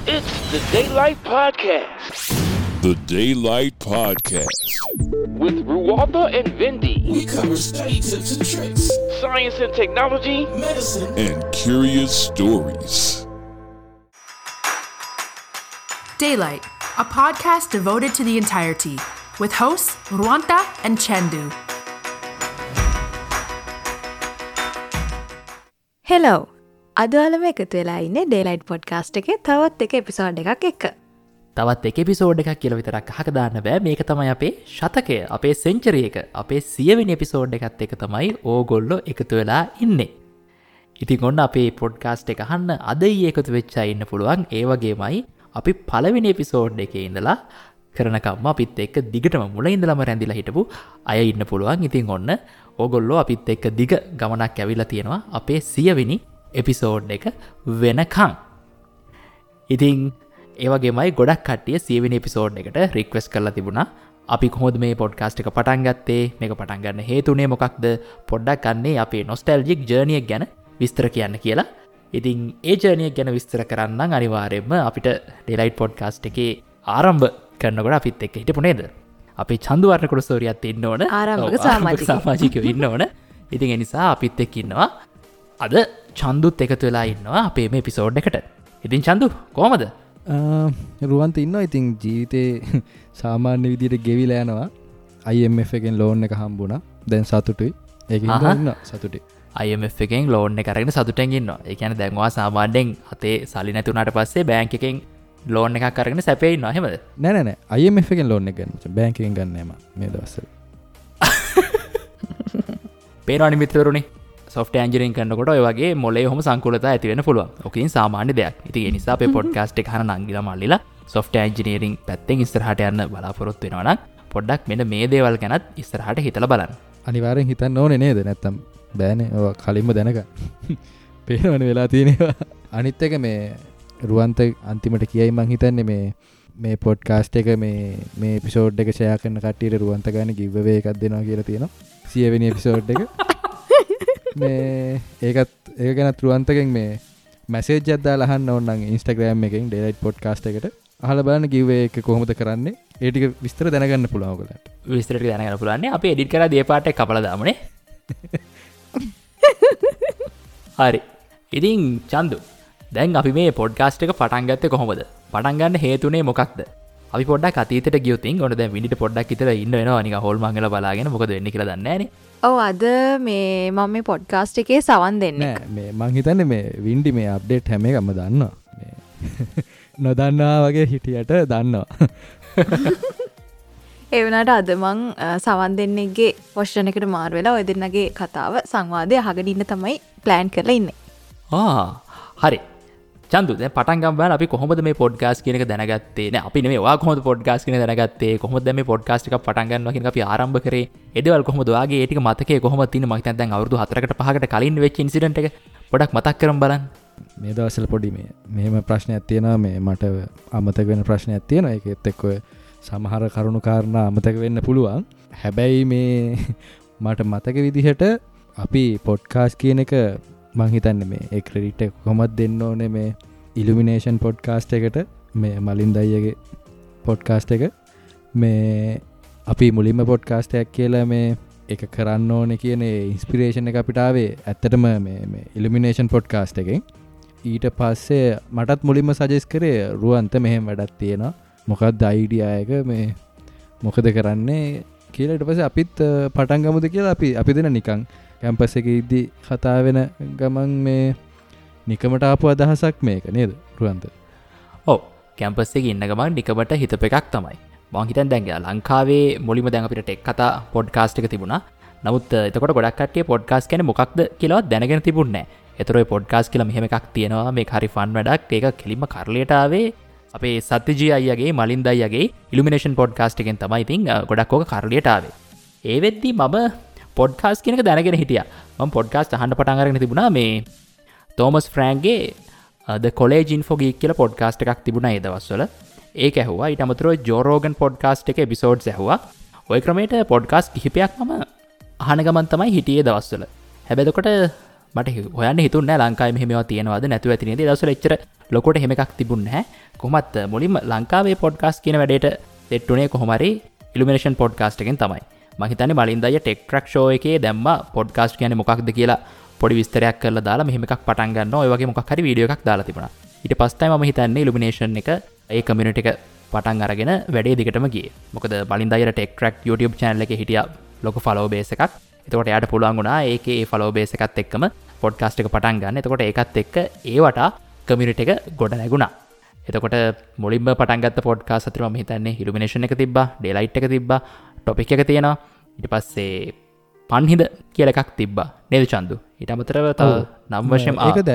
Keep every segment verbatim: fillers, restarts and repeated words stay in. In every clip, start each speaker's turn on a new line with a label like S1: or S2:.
S1: It's the Daylight Podcast.
S2: The Daylight Podcast.
S1: With Ruwalda and Vindy.
S3: We cover study tips and tricks,
S1: Science and technology.
S3: medicine,
S2: And curious stories.
S4: Daylight, a podcast devoted to the entirety, with hosts Ruanta and Chandu.
S5: Hello අදවලම එකතු වෙලා ඉන්නේ daylight podcast එකේ තවත් එක episode එකක් එක්ක.
S6: තවත් එක එපිසෝඩ් එකක් කියලා විතරක් අහක දාන්න බෑ. මේක තමයි අපේ ශතකය, අපේ සෙන්චරි එක, අපේ සියවෙනි එපිසෝඩ් එකත් එක තමයි ඕගොල්ලෝ එකතු වෙලා ඉන්නේ. ඉතින් ඔන්න අපේ පොඩ්කාස්ට් එක අහන්න අද ඊයේ එකතු වෙච්ච අය ඉන්න පුළුවන්. ඒ වගේමයි අපි පළවෙනි එපිසෝඩ් එකේ ඉඳලා කරනකම්ම අපිත් එක්ක දිගටම මුල ඉඳලම රැඳිලා හිටපු අය ඉන්න පුළුවන්. ඉතින් ඔන්න ඕගොල්ලෝ අපිත් එක්ක දිග ගමනක් ඇවිල්ලා තියෙනවා අපේ සියවෙනි එපිසෝඩ් එක වෙනකං. ඉතින් ඒවගේමයි ගොඩක් කට්ටිය සියවෙනි එපිසෝඩ් එකට රික්වෙස්ට් කරලා තිබුණා අපි කොහොමද මේ පොඩ්කාස්ට් එක පටන් ගත්තේ, මේක පටන් ගන්න හේතුනේ මොකක්ද, පොඩ්ඩක් අන්නේ අපේ නොස්ටැල්ජික් ජර්නි එක ගැන විස්තර කියන්න කියලා. ඉතින් ඒ ජර්නි එක ගැන විස්තර කරන්න අනිවාර්යයෙන්ම අපිට ඩේලයිට් පොඩ්කාස්ට් එකේ ආරම්භ කරනකොට අපිත් එක්ක හිටපු නේද අපේ චන්දුවර්ණ කුරුසෝරියත් ඉන්න ඕන,
S5: ආරම්භක
S6: ඔව්, ආරම්භක සමාජිකයෝ ඉන්න ඕන. ඉතින් ඒ නිසා අපිත් එක්ක ඉන්නවා අද චන්දුත් එකතු වෙලා ඉන්නවා අපේ මේ එපිසෝඩ් එකට. ඉතින් චන්දු කොහමද?
S7: රුවන්ත ඉන්නවා. ඉතින් ජීවිතේ සාමාන්‍ය විදියට ගෙවිලා යනවා. අයි එම් එෆ් එකෙන් ලෝන් එක හම්බුණා. දැන් සතුටුයි. ඒක හින්දා ඉන්නවා සතුටුයි.
S6: අයි එම් එෆ් එකෙන් ලෝන් එක අරගෙන සතුටෙන් ඉන්නවා. ඒ කියන්නේ දැන් ඔයා සාමාන්‍යයෙන් අතේ සල්ලි නැති වුණාට පස්සේ බැංක් එකෙන් ලෝන් එකක් අරගෙන සැපේ ඉන්නවා එහෙමද?
S7: නෑ නෑ නෑ අයි එම් එෆ් එකෙන් ලෝන් එක ගන්න. බැංක් එකෙන් ගන්න නෑ මම මේ දවස්වල.
S6: පේනවනේ මිත්‍රවරුනි, සොෆ්ට්වෙයාර් එන්ජිනියරින් කරනකොට ඔය වගේ මොලේ ඔහොම සංකූලතා ඇති වෙන්න පුළුවන්. ඔකින් සාමාන්‍ය දෙයක්. ඉතින් ඒ නිසා අපේ පොඩ්කාස්ට් එක අහන නංගිලා මල්ලිලා සොෆ්ට්වෙයාර් එන්ජිනියරින් පැත්තෙන් ඉස්සරහට යන්න බලාපොරොත්තු වෙනවා නම් පොඩ්ඩක් මෙන්න මේ දේවල් ගැනත් ඉස්සරහට හිතලා බලන්න.
S7: අනිවාර්යෙන් හිතන්න ඕනේ නේද? නැත්තම් බෑනේ. ඔය කලින්ම දැනගන්න. පේනවනේ වෙලා තියෙනවා. අනිත් එක මේ රුවන්ත අන්තිමට කියයි මං හිතන්නේ මේ මේ පොඩ්කාස්ට් එක මේ මේ එපිසෝඩ් එක ෂෙයා කරන කට්ටියට රුවන්ත ගන්න ගිව් අවේ එකක් දෙනවා කියලා තියෙනවා. සියවෙනි එපිසෝඩ් එක. මේ ඒකත් ඒක ගැනත් රුවන්තගෙන් මේ මැසේජ් එකක් දාලා අහන්න ඕන නම් Instagram එකෙන් ඩේලයිට් පොඩ්කාස්ට් එකට අහලා බලන්න ගිව් අවේ එක කොහොමද කරන්නේ. ඒ ටික විස්තර දැනගන්න පුළුවන් ඔයගොල්ලන්ට.
S6: විස්තර ටික දැනගන්න පුළුවන් නේ. අපි එඩිට් කරලා දේ පාට එක කපලා දාමුනේ. හරි. ඉතින් චන්දු, දැන් අපි මේ පොඩ්කාස්ට් එක පටන් ගත්තේ කොහොමද? පටන් ගන්න හේතුනේ මොකක්ද? අපි පොඩ්ඩක් අතීතයට ගියොත් ඔන්න දැන් විනිට පොඩ්ඩක් ඉතල ඉන්න වෙනවා නිකන් හොල් මංගල බලාගෙන මොකද වෙන්නේ කියලා දන්නේ නැහනේ.
S5: ඔව් අද මේ මම මේ පොඩ්කාස්ට් එකේ සවන් දෙන්නේ.
S7: නෑ මේ මං හිතන්නේ මේ වින්ඩි මේ අප්ඩේට් හැම එකක්ම දන්නවා. මේ නොදන්නවා වගේ හිටියට දන්නවා.
S5: ඒ වුණාට අද මං සවන් දෙන්නෙක්ගේ පොස්ෂන් එකට මාරු වෙලා ඔය දෙන්නගේ කතාව සංවාදය අහගෙන ඉන්න තමයි ප්ලෑන් කරලා ඉන්නේ.
S6: ආ හරි. චන්දු, දැන් පටන් ගමු බලන්න අපි කොහොමද මේ පොඩ්කාස්ට් කියන එක දැනගත්තේ? නෑ අපි නෙමෙයි, ඔයා කොහොමද පොඩ්කාස්ට් කියන දැනගත්තේ? කොහොමද දැන් මේ පොඩ්කාස්ට් එකක් පටන් ගන්නවා කියන එක අපි ආරම්භ කරේ? ඒ දේවල් කොහොමද ඔයාගේ ඒ ටික මතකයේ කොහොමද තියෙන්නේ? මම හිතන්නේ දැන් අවුරුදු හතරකට පහකට කලින් වෙච්ච ඉන්සිඩන්ට් එක පොඩක් මතක් කරමු බලන්න.
S7: මේ දවස්වල පොඩි මේ මෙහෙම ප්‍රශ්නයක් තියෙනවා. මේ මට අමතක වෙන ප්‍රශ්නයක් තියෙනවා. ඒකෙත් එක්ක ඔය සමහර කරුණු කාරණා අමතක වෙන්න පුළුවන්. හැබැයි මේ මට මතක විදිහට අපි පොඩ්කාස්ට් කියන එක මං හිතන්නේ මේ ඒ ක්‍රෙඩිට් එක කොහොමද දෙන්න ඕනේ මේ ඉලුමිනේෂන් පොඩ්කාස්ට් එකට, මේ මලින්ද අයියගේ පොඩ්කාස්ට් එක. මේ අපි මුලින්ම පොඩ්කාස්ට් එකක් කියලා මේ එක කරන්න ඕනේ කියන ඉන්ස්පිරේෂන් එක අපිට ආවේ ඇත්තටම මේ මේ ඉලුමිනේෂන් පොඩ්කාස්ට් එකෙන්. ඊට පස්සේ මටත් මුලින්ම සජෙස්ට් කරේ රුවන්ත මෙහෙම වැඩක් තියෙනවා, මොකක්ද අයිඩියා එක, මේ මොකද කරන්නේ කියලා. ඊට පස්සේ අපිත් පටන් ගමුද කියලා අපි අපි දෙන නිකන් කැම්පස් එකේ ඉද්දි කතා වෙන ගමන් මේ නිකමට ආපු අදහසක් මේක නේද රුවන්ත?
S6: ඔව්, කැම්පස් එකේ ඉන්න ගමන් නිකමට හිතපු එකක් තමයි. මම හිතන්නේ දැන් ලංකාවේ මුලින්ම දැන් අපිට ටෙක් කතා පොඩ්කාස්ට් එක තිබුණා. නමුත් එතකොට ගොඩක් කට්ටිය පොඩ්කාස්ට් කියන්නේ මොකක්ද කියලාවත් දැනගෙන තිබුණේ නැහැ. ඒතර ඔය පොඩ්කාස්ට් කියලා මෙහෙම එකක් තියෙනවා, මේක හරි ෆන් වැඩක්. ඒක කෙලින්ම කරලියට ආවේ අපේ සත්‍යජී අයියාගේ මලින්ද අයියාගේ ඉලුමිනේෂන් පොඩ්කාස්ට් එකෙන් තමයි. ඉතින් ගොඩක් ඕක කරලියට ආවේ. ඒ වෙද්දි මම පොඩ්කාස්ට් කියන එක දැනගෙන හිටියා. මම පොඩ්කාස්ට් අහන්න පටන් අරගෙන තිබුණා මේ තෝමස් ෆ්‍රෑන්ක්ගේ The College Info Geek කියලා පොඩ්කාස්ට් එකක් තිබුණා ඒ දවස්වල. ඒක ඇහුවා. ඊට අමතරව ජෝ රෝගන් පොඩ්කාස්ට් එකේ එපිසෝඩ්ස් ඇහුවා. ওই ක්‍රමයට පොඩ්කාස්ට් කිහිපයක් මම අහන ගමන් තමයි හිටියේ දවස්වල. හැබැයි එතකොට මට හොයන්න හිතුන්නේ ලංකාවේ මෙහෙම ඒවා තියෙනවද නැතුව ඇති නේද? ඒ දවස්වල එච්චර ලොකුට එහෙම එකක් තිබුණේ නැහැ. කොහොමත් මුලින්ම ලංකාවේ පොඩ්කාස්ට් කියන වැඩේට සෙට් උනේ කොහොම හරි ඉලුමිනේෂන් පොඩ්කාස්ට් එකෙන් තමයි. මම හිතන්නේ මලින්ද අයියා ටෙක් ට්‍රැක් ෂෝ එකේ දැම්මා පොඩ්කාස්ට් කියන්නේ මොකක්ද කියලා පොඩි විස්තරයක් කරලා දාලා මෙහෙම එකක් පටන් ගන්නවා. ඔය වගේ මොකක් හරි වීඩියෝ එකක් දාලා තිබුණා. ඊට පස්සේ තමයි මම හිතන්නේ ඉලුමිනේෂන් එක ඒ කමියුනිටි එක පටන් අරගෙන වැඩේ දිගටම ගියේ. මොකද මලින්ද අයියා ටෙක් ට්‍රැක් YouTube channel එකේ හිටියා ලොකු follow base එකක්. එතකොට එයාට පුළුවන් වුණා ඒකේ ඒ follow base එකත් එක්කම පොඩ්කාස්ට් එක පටන් ගන්න. එතකොට ඒකත් එක්ක ඒවට කමියුනිටි එක ගොඩ නැගුණා. එතකොට මුලින්ම පටන් ගත්ත පොඩ්කාස්ට් අතර මම හිතන්නේ ඉලුමිනේෂන් එක තිබ්බා, ඩේලයිට් එක තිබ්බා, ටොපික් එක තියෙනවා. ඊට පස්සේ පන්හිඳ කියලා එකක් තිබ්බා නේද චන්දු? ඊට අමතරව තව නම් වශයෙන්
S7: ඒක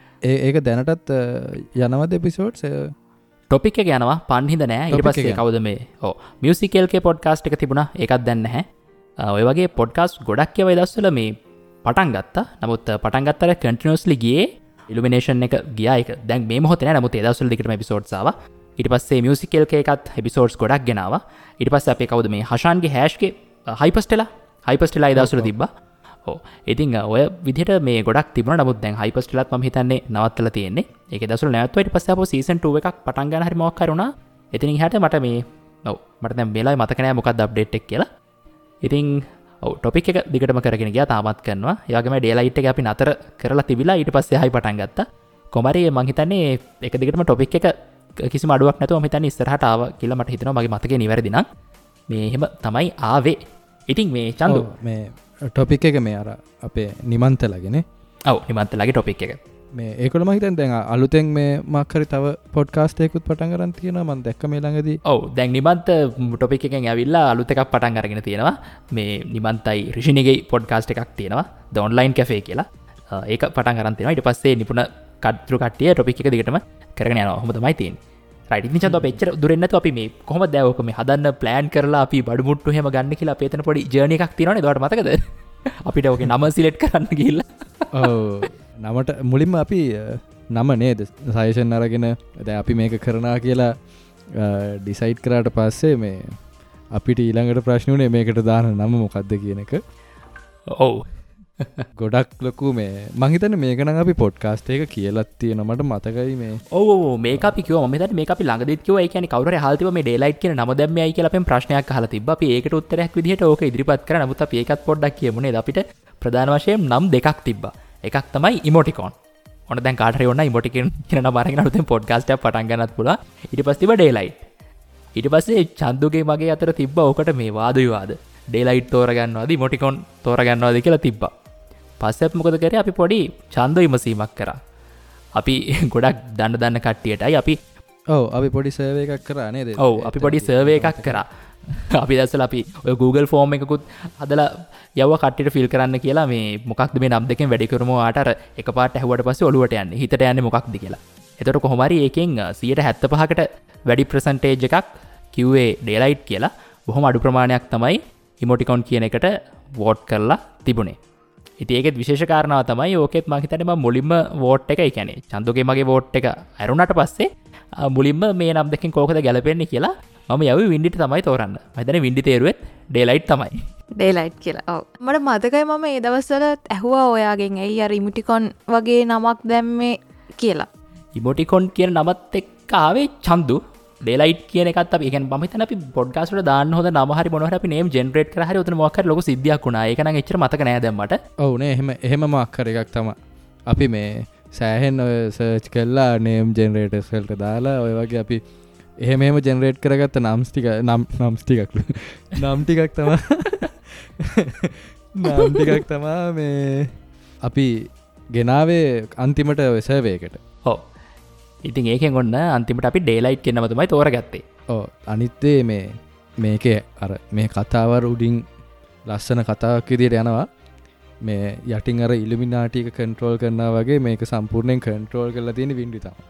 S7: ඒක දැනටත් යනවද එපිසෝඩ්ස්?
S6: ටොපික් එක යනවා, පන්හිඳ නෑ. ඊට පස්සේ කවුද මේ ඔව් මියුසිකල් කේ පොඩ්කාස්ට් එක තිබුණා. ඒකත් දැන් නැහැ. ඔය වගේ පොඩ්කාස්ට් ගොඩක් ඒවා දවස්වල මේ පටන් ගත්තා. නමුත් පටන් ගත්තට කන්ටිනියස්ලි ගියේ ඉලුමිනේෂන් එක ගියා. ඒක දැන් මේ මොහොතේ නෑ. නමුත් ඒ දවස්වල දිගටම එපිසෝඩ්ස් ආවා. ඊට පස්සේ මියුසිකල් කේ එකත් එපිසෝඩ්ස් ගොඩක් ගෙනාවා. ඊට පස්සේ අපේ කවුද මේ හෂාන්ගේ හැෂ්ගේ හයිපස්ටෙලා හයිපස්ටෙලා ඒ දවස්වල තිබ්බා. ඔව් ඉතින් ඔය විදිහට මේ ගොඩක් තිබුණා. නමුත් දැන් හයිපස්ටෙලාත් මම හිතන්නේ නවත්තලා තියෙන්නේ. ඒකේ දවස්වල නැවතුවා. ඊට පස්සේ ආපහු සීසන් two එකක් පටන් ගන්න හරි මොකක් හරි වුණා. එතනින් එහාට මට මේ ඔව් මට දැන් මේලාවේ මතක නෑ මොකක්ද අප්ඩේට් එක කියලා. ඉතින් ඔව් ටොපික් එක දිගටම කරගෙන ගියා. තාමත් කරනවා. ඒ වගේම ඩේලයිට් එක අපි නතර කරලා තිබිලා ඊට පස්සේ ආයි පටන් ගත්තා. කොහමරි මම හිතන්නේ එක දිගටම ටොපික් එක කිසිම අඩුවක් නැතුව මම හිතන්නේ ඉස්සරහට ආවා කියලා මට හිතෙනවා. මගේ මතකේ නිවැරදි නම් මේ එහෙම තමයි ආවේ. ඉතින් මේ චන්දු
S7: මේ ටොපික් එක මේ අර අපේ නිමන්තලගෙන
S6: ඔව් නිමන්තලගේ ටොපික් එක
S7: මේ ඒකල මම හිතන්නේ දැන් අලුතෙන් මේ මොකක් හරි තව පොඩ්කාස්ට් එකකුත් පටන් ගන්න තියෙනවා. මම දැක්ක මේ ළඟදී.
S6: ඔව් දැන් නිමන්ත ටොපික් එකෙන් ඇවිල්ලා අලුත් එකක් පටන් අරගෙන තියෙනවා. මේ නිමන්තයි රිෂිනිගේ පොඩ්කාස්ට් එකක් තියෙනවා The Online Cafe කියලා. ඒක පටන් අරන් තියෙනවා. ඊට පස්සේ නිපුණ කට්ටු කට්ටිය ටොපික් එක දිගටම කරගෙන යනවා. ඔහොම තමයි තියෙන්නේ. රයිට්. ඉතින් චන්දු අපි එච්චර දුරින් නැතුව අපි මේ කොහොමද දැන් ඔක මේ හදන්න ප්ලෑන් කරලා අපි බඩු මුට්ටු එහෙම ගන්න කියලා අපි එතන පොඩි ජර්නි එකක් තියෙනවනේ. ඒකට මතකද? අපිට ඔකේ නම සිලෙක්ට් කරන්න ගිහිල්ලා.
S7: ඔව් නමට මුලින්ම අපි නම නේද සජෙෂන් අරගෙන දැන් අපි මේක කරනවා කියලා ඩිසයිඩ් කරාට පස්සේ මේ අපිට ඊළඟට ප්‍රශ්න උනේ මේකට දාන නම මොකක්ද කියන එක.
S6: ඔව්
S7: ගොඩක් ලොකු මේ මං හිතන්නේ මේක නම් අපි පොඩ්කාස්ට් එක කියලා තියෙනවා. මට මතකයි මේ
S6: ඔව් ඔව් මේක අපි කිව්වා. මම හිතන්නේ මේක අපි ළඟදීත් කිව්වා. ඒ කියන්නේ කවුරු හරි අහලා තිබ්බා මේ ඩේලයිට් කියන නම දැම්මේයි කියලා අපෙන් ප්‍රශ්නයක් අහලා තිබ්බා. අපි ඒකට උත්තරයක් විදිහට ඕක ඉදිරිපත් කරා. නමුත් අපි ඒකත් පොඩ්ඩක් කියමු නේද? අපිට ප්‍රධාන වශයෙන් නම් දෙකක් තිබ්බා. එකක් තමයි ඉමෝටිකෝන්. ඔන්න දැන් කාට හරි ඕන ඉමෝටිකෝන් කියන නම අරගෙන අලුතෙන් පොඩ්කාස්ට් එකක් පටන් ගන්නත් පුළුවන්. ඊට පස්සේ තිබ්බා ඩේලයිට්. ඊට පස්සේ චන්දුගේ මගේ අතර තිබ්බා ඕකට මේ වාද විවාද. ඩේලයිට් තෝරගන්නවද ඉමෝටිකෝන් තෝරගන්නවද කියලා තිබ්බා. පස්සෙත් මොකද කරේ අපි පොඩි ඡන්ද විමසීමක් කරා. අපි ගොඩක් දන්න දන්න කට්ටියටයි අපි
S7: ඔව් අපි පොඩි සර්වේ එකක් කරා නේද?
S6: ඔව් අපි පොඩි සර්වේ එකක් කරා. අපි දැස්සලා අපි ඔය Google form එකකුත් හදලා යවුවා කට්ටියට ෆිල් කරන්න කියලා මේ මොකක්ද මේ නම් දෙකෙන් වැඩි කරමු ආට අර එකපාරට ඇහුවට පස්සේ ඔලුවට යන්නේ හිතට යන්නේ මොකක්ද කියලා. එතකොට කොහොම හරි ඒකෙන් සියයට හැත්තෑපහකට වැඩි percentage එකක් කිව්වේ ඩේලයිට් කියලා. බොහොම අඩු ප්‍රමාණයක් තමයි ඉමෝටිකෝන් කියන එකට වෝට් කරලා තිබුණේ. ඉතින් ඒකෙත් විශේෂ කාරණාව තමයි ඕකෙත් මම හිතන්නේ මම මුලින්ම වෝට් එක, ඒ කියන්නේ චන්දුගේ මගේ වෝට් එක අරුණාට පස්සේ මුලින්ම මේ නම් දෙකෙන් කෝකද ගැලපෙන්නේ කියලා මම යවි වින්ඩිට තමයි තෝරන්න. මම හිතන්නේ වින්ඩි තේරුවෙත් ඩේලයිට් තමයි.
S5: ඩේලයිට් කියලා. ඔව්. මට මතකයි මම ඒ දවස්වල ඇහුවා ඔයාගෙන් ඇයි අර ඉමෝටිකෝන් වගේ නමක් දැම්මේ කියලා.
S6: ඉමෝටිකෝන් කියන නමත් එක්ක ආවේ චන්දු. ඩේලයිට් කියන එකත් අපි කියන්නේ මම හිතන්නේ අපි පොඩ්කාස්ට් වල දාන්න හොඳ නම හරි මොනවා හරි අපි නේම් ජෙනරේට් කරලා හරි උතන මොකක් හරි ලොකු සිද්ධියක් වුණා. ඒක නම් එච්චර මතක නෑ දැන් මට.
S7: ඔව් නේ එහෙම එහෙම මොකක් හරි එකක් තමයි. අපි මේ සෑහෙන් ඔය සර්ච් කළා නේම් ජෙනරේටර්ස් වලට දාලා ඔය වගේ අපි එහෙම එහෙම ජෙනරේට් කරගත්ත නම්ස් ටික නම් නම්ස් ටිකක් නම් ටිකක් තමයි නම් ටිකක් තමයි මේ අපි ගෙනාවේ අන්තිමට ඔය සර්වේ එකට.
S6: ඔව්. ඉතින් ඒකෙන් ඔන්න අන්තිමට අපි ඩේලයිට් කියන නම තමයි තෝරගත්තේ.
S7: ඔව් අනිත් දේ මේ මේකේ අර මේ කතාව උඩින් ලස්සන කතාවක් විදියට යනවා. මේ යටින් අර ඉලුමිනාටි එක කන්ට්‍රෝල් කරනවා වගේ මේක සම්පූර්ණයෙන් කන්ට්‍රෝල් කරලා තියෙන වින්ඩි තමයි.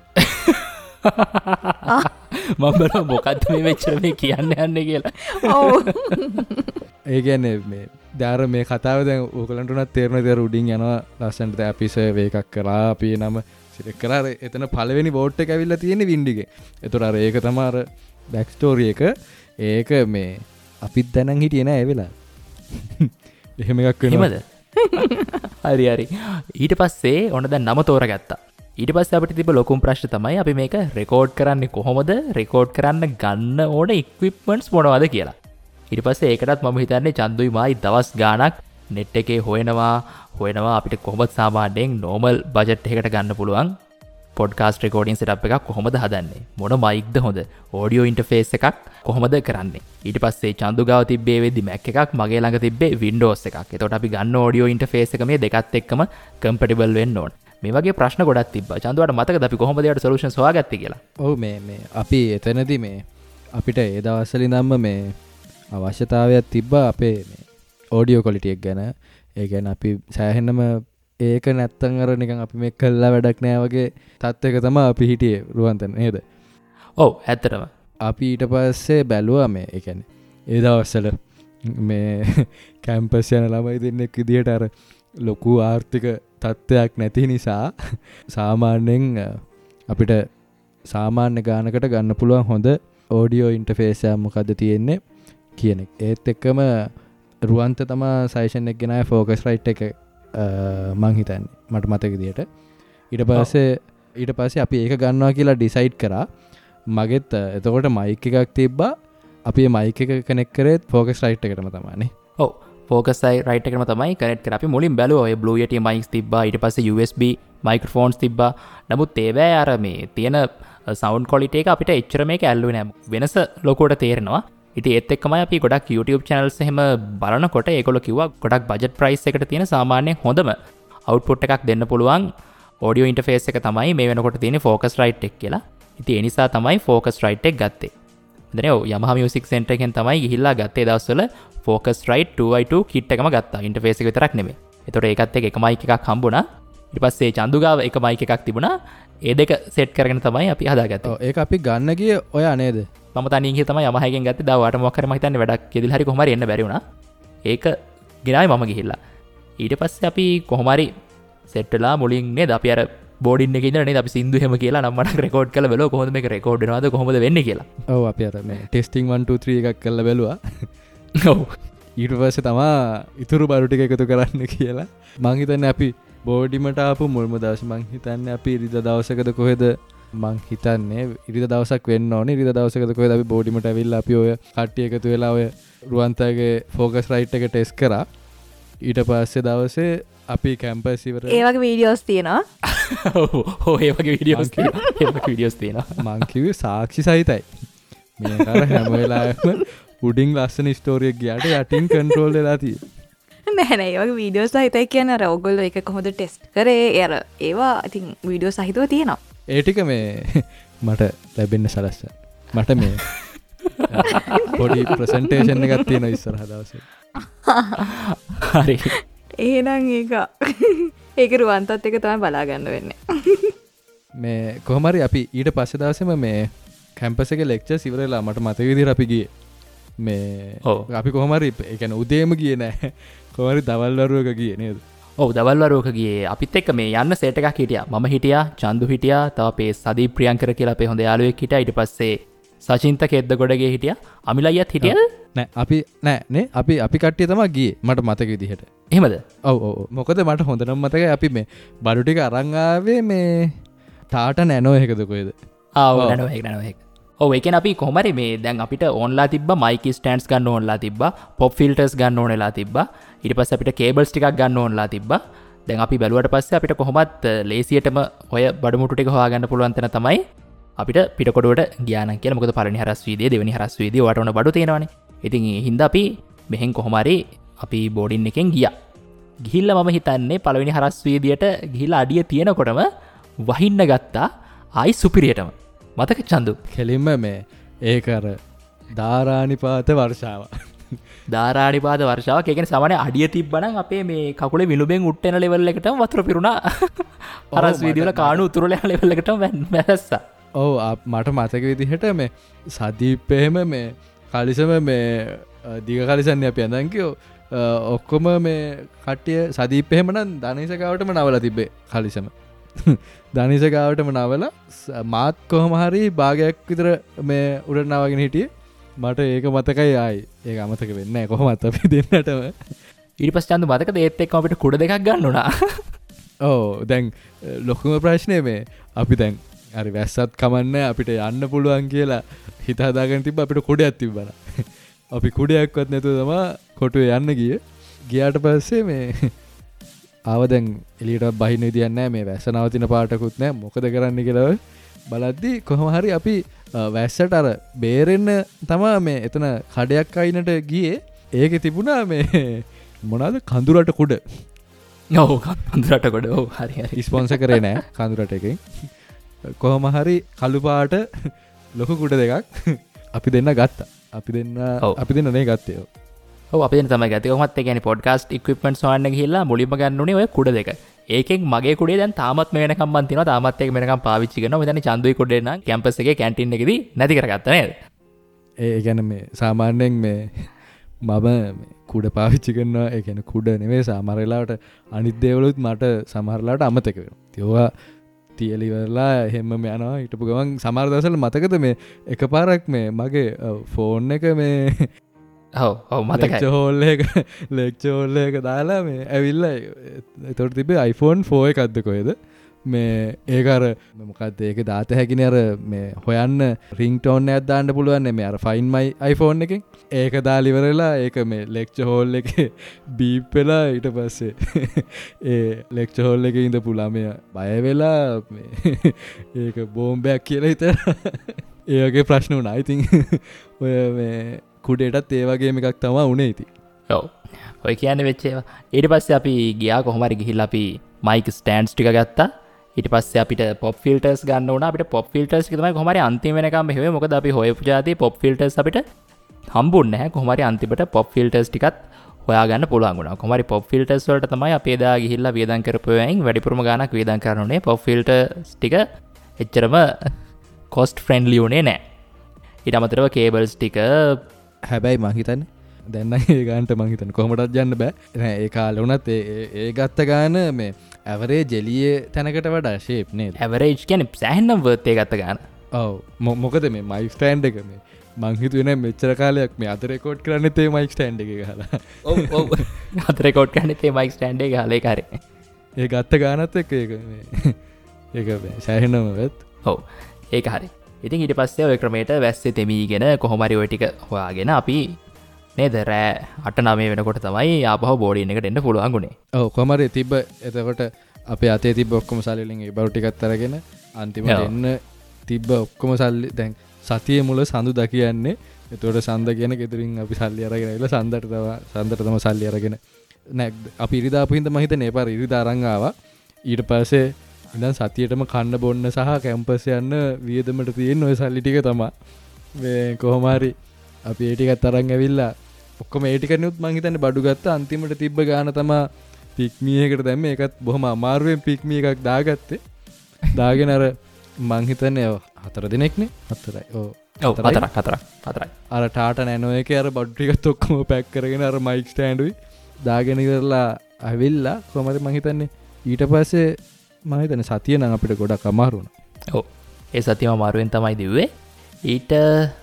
S6: මම බලමු මොකද්ද මේ මෙච්චර මේ කියන්න යන්නේ කියලා.
S5: ඔව්.
S7: ඒ කියන්නේ මේ දාර මේ කතාව දැන් ඕගලන්ට උනත් තේරෙනවා ඉතින් උඩින් යනවා ලස්සනට දැන් අපි සර්වේ එකක් කරා අපි නම සිලෙක්ට් කරා එතන පළවෙනි වෝට් එක ඇවිල්ලා තියෙන්නේ වින්ඩිගේ. ඒතර අර ඒක තමයි අර බෑක් ස්ටෝරි එක. ඒක මේ අපිත් දැනන් හිටියේ නෑ ඒ වෙලාව. එහෙම එකක් වෙනවා.
S6: එහෙමද? හරි හරි ඊට පස්සේ ඔන්න දැන් නම තෝරගත්තා. ඊට පස්සේ අපිට තිබ්බ ලොකුම ප්‍රශ්න තමයි අපි මේක රෙකෝඩ් කරන්නේ කොහොමද, රෙකෝඩ් කරන්න ගන්න ඕන ඉක්විප්මන්ට්ස් මොනවද කියලා. ඊට පස්සේ ඒකටත් මම හිතන්නේ චන්දුයි මායි දවස් ගාණක් නෙට් එකේ හොයනවා හොයනවා අපිට කොහොමද සාමාන්‍යයෙන් නෝමල් බජට් එකකට ගන්න පුළුවන් පොඩ්කාස්ට් රෙකෝඩින් සෙටප් එකක් කොහොමද හදන්නේ, මොන මයික්ද හොඳ, ඔඩියෝ ඉන්ටර්ෆේස් එකක් කොහොමද කරන්නේ. ඊට පස්සේ චන්දු ගාව තිබ්බේ වෙද්දි Mac එකක්, මගේ ළඟ තිබ්බේ Windows එකක්. එතකොට අපි ගන්න ඔඩියෝ ඉන්ටර්ෆේස් එක මේ දෙකත් එක්කම කම්පැටිබල් වෙන්න ඕන. මේ වගේ ප්‍රශ්න ගොඩක් තිබ්බා. චන්දුවට මතකද අපි කොහොමද ඒකට සොලියුෂන්ස් හොයාගත්තේ කියලා?
S7: ඔව් මේ මේ අපි එතනදී මේ අපිට ඒ දවස්වල ඉඳන්ම මේ අවශ්‍යතාවයක් තිබ්බා අපේ මේ ඔඩියෝ ක්වොලිටි එක ගැන. ඒ කියන්නේ අපි සෑහෙනම ඒක නැත්තම් අර නිකන් අපි මේක කළා වැඩක් නෑ වගේ තත්ත්වයක තමයි අපි හිටියේ රුවන්තන නේද?
S6: ඔව් ඇත්තටම.
S7: අපි ඊට පස්සේ බැලුවා මේ ඒ කියන්නේ ඒ දවස්වල මේ කැම්පස් යන ළමයි දෙන්නෙක් විදියට අර ලොකු ආර්ථික තත්ත්වයක් නැති නිසා සාමාන්‍යයෙන් අපිට සාමාන්‍ය ගානකට ගන්න පුළුවන් හොඳ ඔඩියෝ ඉන්ටර්ෆේස් එකක් මොකද්ද තියෙන්නේ කියන එක. ඒත් එක්කම රුවන්ත තමා සයිෂන් එක ගෙනාවේ ෆෝකස් රයිට් එක මං හිතන්නේ මට මතක විදියට. ඊට පස්සේ ඊට පස්සේ අපි ඒක ගන්නවා කියලා ඩිසයිඩ් කරා. මගෙත් එතකොට මයික් එකක් තිබ්බා. අපි මයික් එක කනෙක්ට් කරේත් ෆෝකස් රයිට් එකටම තමයිනේ.
S6: ඔව් ෆෝකස් රයිට් එකටම තමයි කනෙක්ට් කරා. අපි මුලින් බැලුවා ඔය Blue Yeti mics තිබ්බා. ඊට පස්සේ U S B microphones තිබ්බා. නමුත් ඒවැ අර මේ තියෙන sound quality එක අපිට එච්චර මේක ඇල්ලුවේ නෑ. වෙනස ලොකුවට තේරෙනවා. ඉතින් ඒත් එක්කමයි අපි ගොඩක් YouTube channels එහෙම බලනකොට ඒගොල්ලෝ කිව්වා ගොඩක් budget price එකට තියෙන සාමාන්‍ය හොඳම output එකක් දෙන්න පුළුවන් audio interface එක තමයි මේ වෙනකොට තියෙන Focusrite එක කියලා. ඉතින් ඒ නිසා තමයි Focusrite එක ගත්තේ. දැන් ඔය Yamaha Music Center එකෙන් තමයි ගිහිල්ලා ගත්තේ දවස්වල Focusrite two by two kit එකම ගත්තා. interface එක විතරක් නෙමෙයි. ඒතකොට ඒකත් එක්ක එක mic එකක් හම්බුණා. ඊට පස්සේ චන්දු ගාව එක mic එකක් තිබුණා. ඒ දෙක set කරගෙන තමයි අපි හදාගත්තේ.
S7: ඔව් ඒක අපි ගන්න ගියේ ඔයා නේද?
S6: මම තනියෙන් ගිහින් තමයි Yamaha එකෙන් ගත්තේ. දාවට මොකක් හරි මම හිතන්නේ වැඩක් කියදිලා හරි කොහොම හරි එන්න බැරි වුණා. ඒක ගෙනාවේ මම ගිහිල්ලා. ඊට පස්සේ අපි කොහොම හරි සෙට් වෙලා මුලින් නේද අපි අර බෝඩින් එකේ ඉඳලා නේද අපි සින්දු එහෙම කියලා නම් මට රෙකෝඩ් කරලා බලුවා කොහොමද මේක රෙකෝඩ් වෙනවද කොහොමද වෙන්නේ කියලා.
S7: ඔව් අපි අර මේ ටෙස්ටිං one two three එකක් කරලා බැලුවා.
S6: ඔව්
S7: ඊට පස්සේ තමයි ඉතුරු බරු ටික එකතු කරන්න කියලා. මං හිතන්නේ අපි බෝඩිමට ආපු මුල්ම දවසේ මං හිතන්නේ අපි ඉරිදා දවසකද කොහෙද මං හිතන්නේ ඉරිදා දවසක් වෙන්න ඕනේ. ඉරිදා දවසකද කොහෙද අපි බෝඩිමට ඇවිල්ලා අපි ඔය කට්ටිය එකතු වෙලා ඔය රුවන්තගේ Focusrite එක ටෙස්ට් කරා. ඊට පස්සේ දවසේ අපි කැම්පස් ඉවර
S5: ඒ වගේ වීඩියෝස් තියෙනවා.
S6: ඔව් ඒ වගේ වීඩියෝස් තියෙනවා. ඒ වගේ වීඩියෝස් තියෙනවා.
S7: මං කිව්වේ සාක්ෂි සහිතයි. මේ අර හැම වෙලාවෙම උඩින් ලස්සන ස්ටෝරියක් ගියාට යටින් කන්ට්‍රෝල් වෙලා තියෙන්නේ.
S5: නෑ නෑ ඒ වගේ වීඩියෝස් සහිතයි කියන්නේ අර ඔයගොල්ලෝ ඒක කොහොමද ටෙස්ට් කරේ? ඒ අර ඒවා ඉතින් වීඩියෝ සහිතව තියෙනවා.
S7: ඒ ටික මේ මට ලැබෙන්න සලස්ස. මට මේ පොඩි ප්‍රසන්ටේෂන් එකක් තියෙනවා ඉස්සරහ දවසේ.
S6: හරි.
S5: එහෙනම් ඒක ඒක රුවන්තත් එක තමයි බලා ගන්න වෙන්නේ.
S7: මේ කොහොම හරි අපි ඊට පස්සේ දවසේම මේ කැම්පස් එකේ ලෙක්චර්ස් ඉවරලා මට මතක විදිහට අපි ගියේ. මේ අපි කොහොම හරි ඒ කියන්නේ උදේම ගියේ නෑ. කොහොම හරි දවල් වරුවක ගියේ නේද?
S6: ඔව් දවල් වරුවක ගියේ. අපිත් එක්ක මේ යන්න සෙට් එකක් හිටියා. මම හිටියා, චන්දු හිටියා, තව අපේ සදීප් ප්‍රියංකර කියලා අපේ හොඳ යාළුවෙක් හිටියා. ඊට පස්සේ සචින්ත කෙද්දගොඩගේ හිටියා. අමිලයියත් හිටියද?
S7: නෑ අපි නෑ නේ අපි අපි කට්ටිය තමයි ගියේ. මට මතක විදිහට.
S6: එහෙමද?
S7: ඔව් ඔව් මොකද මට හොඳටම මතකයි අපි මේ බඩු ටික අරන් ආවේ මේ ටාටා නැනෝ එකද කොහෙද?
S6: ආ ඔව් නැනෝ එක නැනෝ එක. ඔව් ඒ කියන්නේ අපි කොහොම හරි මේ දැන් අපිට ඕන්ලා තිබ්බා මයික් ස්ටෑන්ඩ්ස් ගන්න ඕන්ලා තිබ්බා, පොප් ෆිල්ටර්ස් ගන්න ඕනෙලා තිබ්බා. ඊට පස්සේ අපිට කේබල්ස් ටිකක් ගන්න ඕනලා තිබ්බා. දැන් අපි බැලුවට පස්සේ අපිට කොහොමත් ලේසියටම ඔය බඩමුට්ටු ටික හොයාගන්න පුළුවන් තැන තමයි අපිට පිටකොඩුවට ගියා නම් කියලා. මොකද පළවෙනි හරස් වීදියේ දෙවෙනි හරස් වීදියේ ඔයාට ඕන බඩු තියෙනවානේ. ඉතින් ඒ හින්දා අපි මෙහෙන් කොහොම හරි අපි බෝඩින් එකෙන් ගියා. ගිහිල්ලා මම හිතන්නේ පළවෙනි හරස් වීදියට ගිහිල්ලා අඩිය තියෙනකොටම වහින්න ගත්තා ආයි සුපිරියටම. මතක චන්දු?
S7: කෙලින්ම මේ ඒක අර ධාරානිපාත වර්ෂාව.
S6: ධාරානිපාත වර්ෂාවක්. ඒ කියන්නේ සාමාන්‍ය අඩිය තිබ්බනම් අපේ මේ කකුලේ විලුඹෙන් උට්ටෙන ලෙවල් එකටම වතුර පිරුණා. හරස් වීදිය වල කාණු උතුරල යන ලෙවල් එකටම වැස්සා.
S7: ඔව් මට මතක විදිහට මේ සදීප්පෙම මේ කලිසම මේ දිග කලිසන්නේ අපි අඳන් කියෝ ඔක්කොම මේ කට්ටිය සදීප්පෙම නම් ධනේශගාවටම නවලා තිබ්බේ කලිසම. ධනේශගාවටම නවලා මාත් කොහොම හරි භාගයක් විතර මේ උඩට නවගෙන හිටියේ. මට ඒක මතකයි ආයි ඒක අමතක වෙන්නේ නැහැ කොහොමත් අපි දෙන්නටම.
S6: ඊට පස්සේ චන්දු මතකද ඒත් එක්කම අපිට කුඩ දෙකක් ගන්න උනා.
S7: ඔව් දැන් ලොකුම ප්‍රශ්නේ මේ අපි දැන් හරි වැස්සත් කමන්නේ අපිට යන්න පුළුවන් කියලා හිත හදාගෙන තිබ්බ අපිට කුඩයක් තිබ්බලා. අපි කුඩයක්වත් නැතුව තමයි කොටුවේ යන්න ගියේ. ගියාට පස්සේ මේ ආව දැන් එළියට බහින්න විදියක් නැහැ මේ වැස්ස නවතින පාටකුත් නැහැ මොකද කරන්න කියලා බලද්දි කොහොම හරි අපි වැස්සට අර බේරෙන්න තමයි මේ එතන කඩයක් අයිනට ගියේ. ඒකේ තිබුණා මේ මොනවාද කඳුරට කුඩ.
S6: ඔව් කඳුරට කුඩ. ඔව් හරි හරි.
S7: ස්පොන්සර් කරේ නැහැ කඳුරට එකෙන්. කොහොම හරි කළු පාට ලොකු කුඩ දෙකක් අපි දෙන්න ගත්තා. අපි දෙන්න අපි දෙන්න නේ ගත්තේ.
S6: ඔව් අපි දෙන්න තමයි ගත්තේ. කොහොමත් ඒ කියන්නේ පොඩ්කාස්ට් ඉක්විප්මන්ට්ස් හොයන්න ගිහිල්ලා මුලින්ම ගන්න උනේ ඔය කුඩ දෙක. ඒකෙන් මගේ කුඩේ දැන් තාමත් මේ වෙනකම් මන් තියනවා. තාමත් ඒක වෙනකම් පාවිච්චි කරනවා. මෙතන චන්දුයි කුඩේ නම් කැම්පස් එකේ කැන්ටින් එකේදී නැති කරගත්තා නේද?
S7: ඒ කියන්නේ මේ සාමාන්‍යයෙන් මේ මම කුඩ පාවිච්චි කරනවා. ඒ කියන්නේ කුඩ නෙමෙයි සමහර වෙලාවට අනිත් දේවලුත් මට සමහර වෙලාවට අමතක වෙනවා. ඒවා තියලිවරලා එහෙම යනවා. හිටපු ගමන් සමහර දවස්වල මතකද මේ එකපාරක් මේ මගේ ෆෝන් එක මේ
S6: ඔව් ඔව් මතකයි.
S7: ලෙක්චර් හෝල් එක ලෙක්චර් හෝල් එක දාලා මේ ඇවිල්ලා එතකොට තිබ්බේ iPhone four එකක්ද කොහෙද මේ ඒක අර මොකක්ද ඒක දාත හැකිනේ අර මේ හොයන්න රින්ග්ටෝන් එකක් දාන්න පුළුවන් නේ මේ අර find my iPhone එකෙන් ඒක දාලා ඉවරලා ඒක මේ ලෙක්චර් හෝල් එකේ බීප් වෙලා ඊට පස්සේ ඒ ලෙක්චර් හෝල් එකේ ඉඳපු ළමයා බය වෙලා මේ ඒක බෝම්බයක් කියලා හිතලා ඒ වගේ ප්‍රශ්න වුණා. I think ඔය මේ කුඩේටත් ඒ වගේම එකක් තමයි උනේ ඉතින්.
S6: ඔව්. ඔය කියන්නේ වෙච්ච ඒවා. ඊට පස්සේ අපි ගියා කොහොම හරි ගිහිල්ලා අපි මයික් ස්ටෑන්ඩ්ස් ටික ගත්තා. ඊට පස්සේ අපිට පොප් ෆිල්ටර්ස් ගන්න වුණා. අපිට පොප් ෆිල්ටර්ස් ටික තමයි කොහොම හරි අන්තිම වෙනකම් මෙහෙම මොකද අපි හොයපු જાතිය පොප් ෆිල්ටර්ස් අපිට හම්බුන්නේ නැහැ. කොහොම හරි අන්තිමට පොප් ෆිල්ටර්ස් ටිකත් හොයාගන්න පුළුවන් වුණා. කොහොම හරි පොප් ෆිල්ටර්ස් වලට තමයි අපි එදා ගිහිල්ලා වියදම් කරපුවෙන් වැඩිපුරම ගාණක් වියදම් කරන්න උනේ. පොප් ෆිල්ටර්ස් ටික එච්චරම කොස්ට් ෆ්‍රෙන්ඩ්ලි උනේ නැහැ. ඊට අමතරව කේබල්ස් ටික
S7: හැබැයි මං හිතන්නේ දැන් නම් ඒ ගානට මං හිතන්නේ කොහොමදත් යන්න බෑ. නෑ ඒ කාලේ වුණත් ඒ ඒ ගත්ත ගාන මේ ඇවරේජ් එළියේ තැනකට වඩා ෂේප් නේද?
S6: ඇවරේජ් කියන්නේ සෑහෙනම් වර්ත් ඒ ගත්ත ගාන.
S7: ඔව් මොකද මේ මයික් ස්ටෑන්ඩ් එක මේ මං හිතුවේ නෑ මෙච්චර කාලයක් මේ අද රෙකෝඩ් කරන්නෙත් ඒ මයික් ස්ටෑන්ඩ් එකේ ගහලා.
S6: ඔව් ඔව් අද රෙකෝඩ් කරන්නෙත් ඒ මයික් ස්ටෑන්ඩ් එකේ ගහලා ඒක හරි.
S7: ඒ ගත්ත ගානත් එක්ක ඒක මේ ඒක සෑහෙනම වෙත්.
S6: ඔව් ඒක හරි. ඉතින් ඊට පස්සේ ඔය ක්‍රමයට වැස්සේ තෙමීගෙන කොහොම හරි ඔය ටික හොයාගෙන අපි නේද රෑ අට නවය වෙනකොට තමයි ආපහු බෝඩින් එකට එන්න පුළුවන් උනේ.
S7: ඔව් කොහොම හරි තිබ්බ එතකොට අපේ අතේ තිබ්බ ඔක්කොම සල්ලි වලින් ඒ බරු ටිකත් අරගෙන අන්තිමට එන්න තිබ්බ ඔක්කොම සල්ලි දැන් සතියේ මුල සඳුදා කියන්නේ. එතකොට සඳ කියන ගෙදරින් අපි සල්ලි අරගෙන ඇවිල්ලා සඳට තව සඳට තම සල්ලි අරගෙන නෑ අපි ඉරිදා ආපු හින්දා මම හිතන්නේ ඒ පාර ඉරිදා අරන් ආවා. ඊට පස්සේ ඉඳන් සතියටම කන්න බොන්න සහ කැම්පස් යන්න වියදමට තියෙන ඔය සල්ලි ටික තමයි මේ කොහොම හරි අපි ඒ ටිකත් අරන් ඇවිල්ලා ඔක්කොම ඒ ටික නුත් මං හිතන්නේ බඩු ගත්තා. අන්තිමට තිබ්බ ගාන තමයි පික්මී එකට දැම්මේ. ඒකත් බොහොම අමාරුවෙන් පික්මී එකක් දාගත්තේ. දාගෙන අර මං හිතන්නේ හතර දිනක්නේ හතරයි. ඔව්
S6: හතරක් හතරක් හතරයි.
S7: අර ටාටා නැනෝ එකේ අර බඩු ටිකත් ඔක්කොම පැක් කරගෙන අර මයික් ස්ටෑන්ඩුයි දාගෙන ඉවරලා ඇවිල්ලා කොහමද මං හිතන්නේ ඊට පස්සේ මම හිතන්නේ සතිය නම් අපිට ගොඩක් අමාරු වුණා.
S6: ඔව් ඒ සතියම අමාරුවෙන් තමයි දිව්වේ. ඊට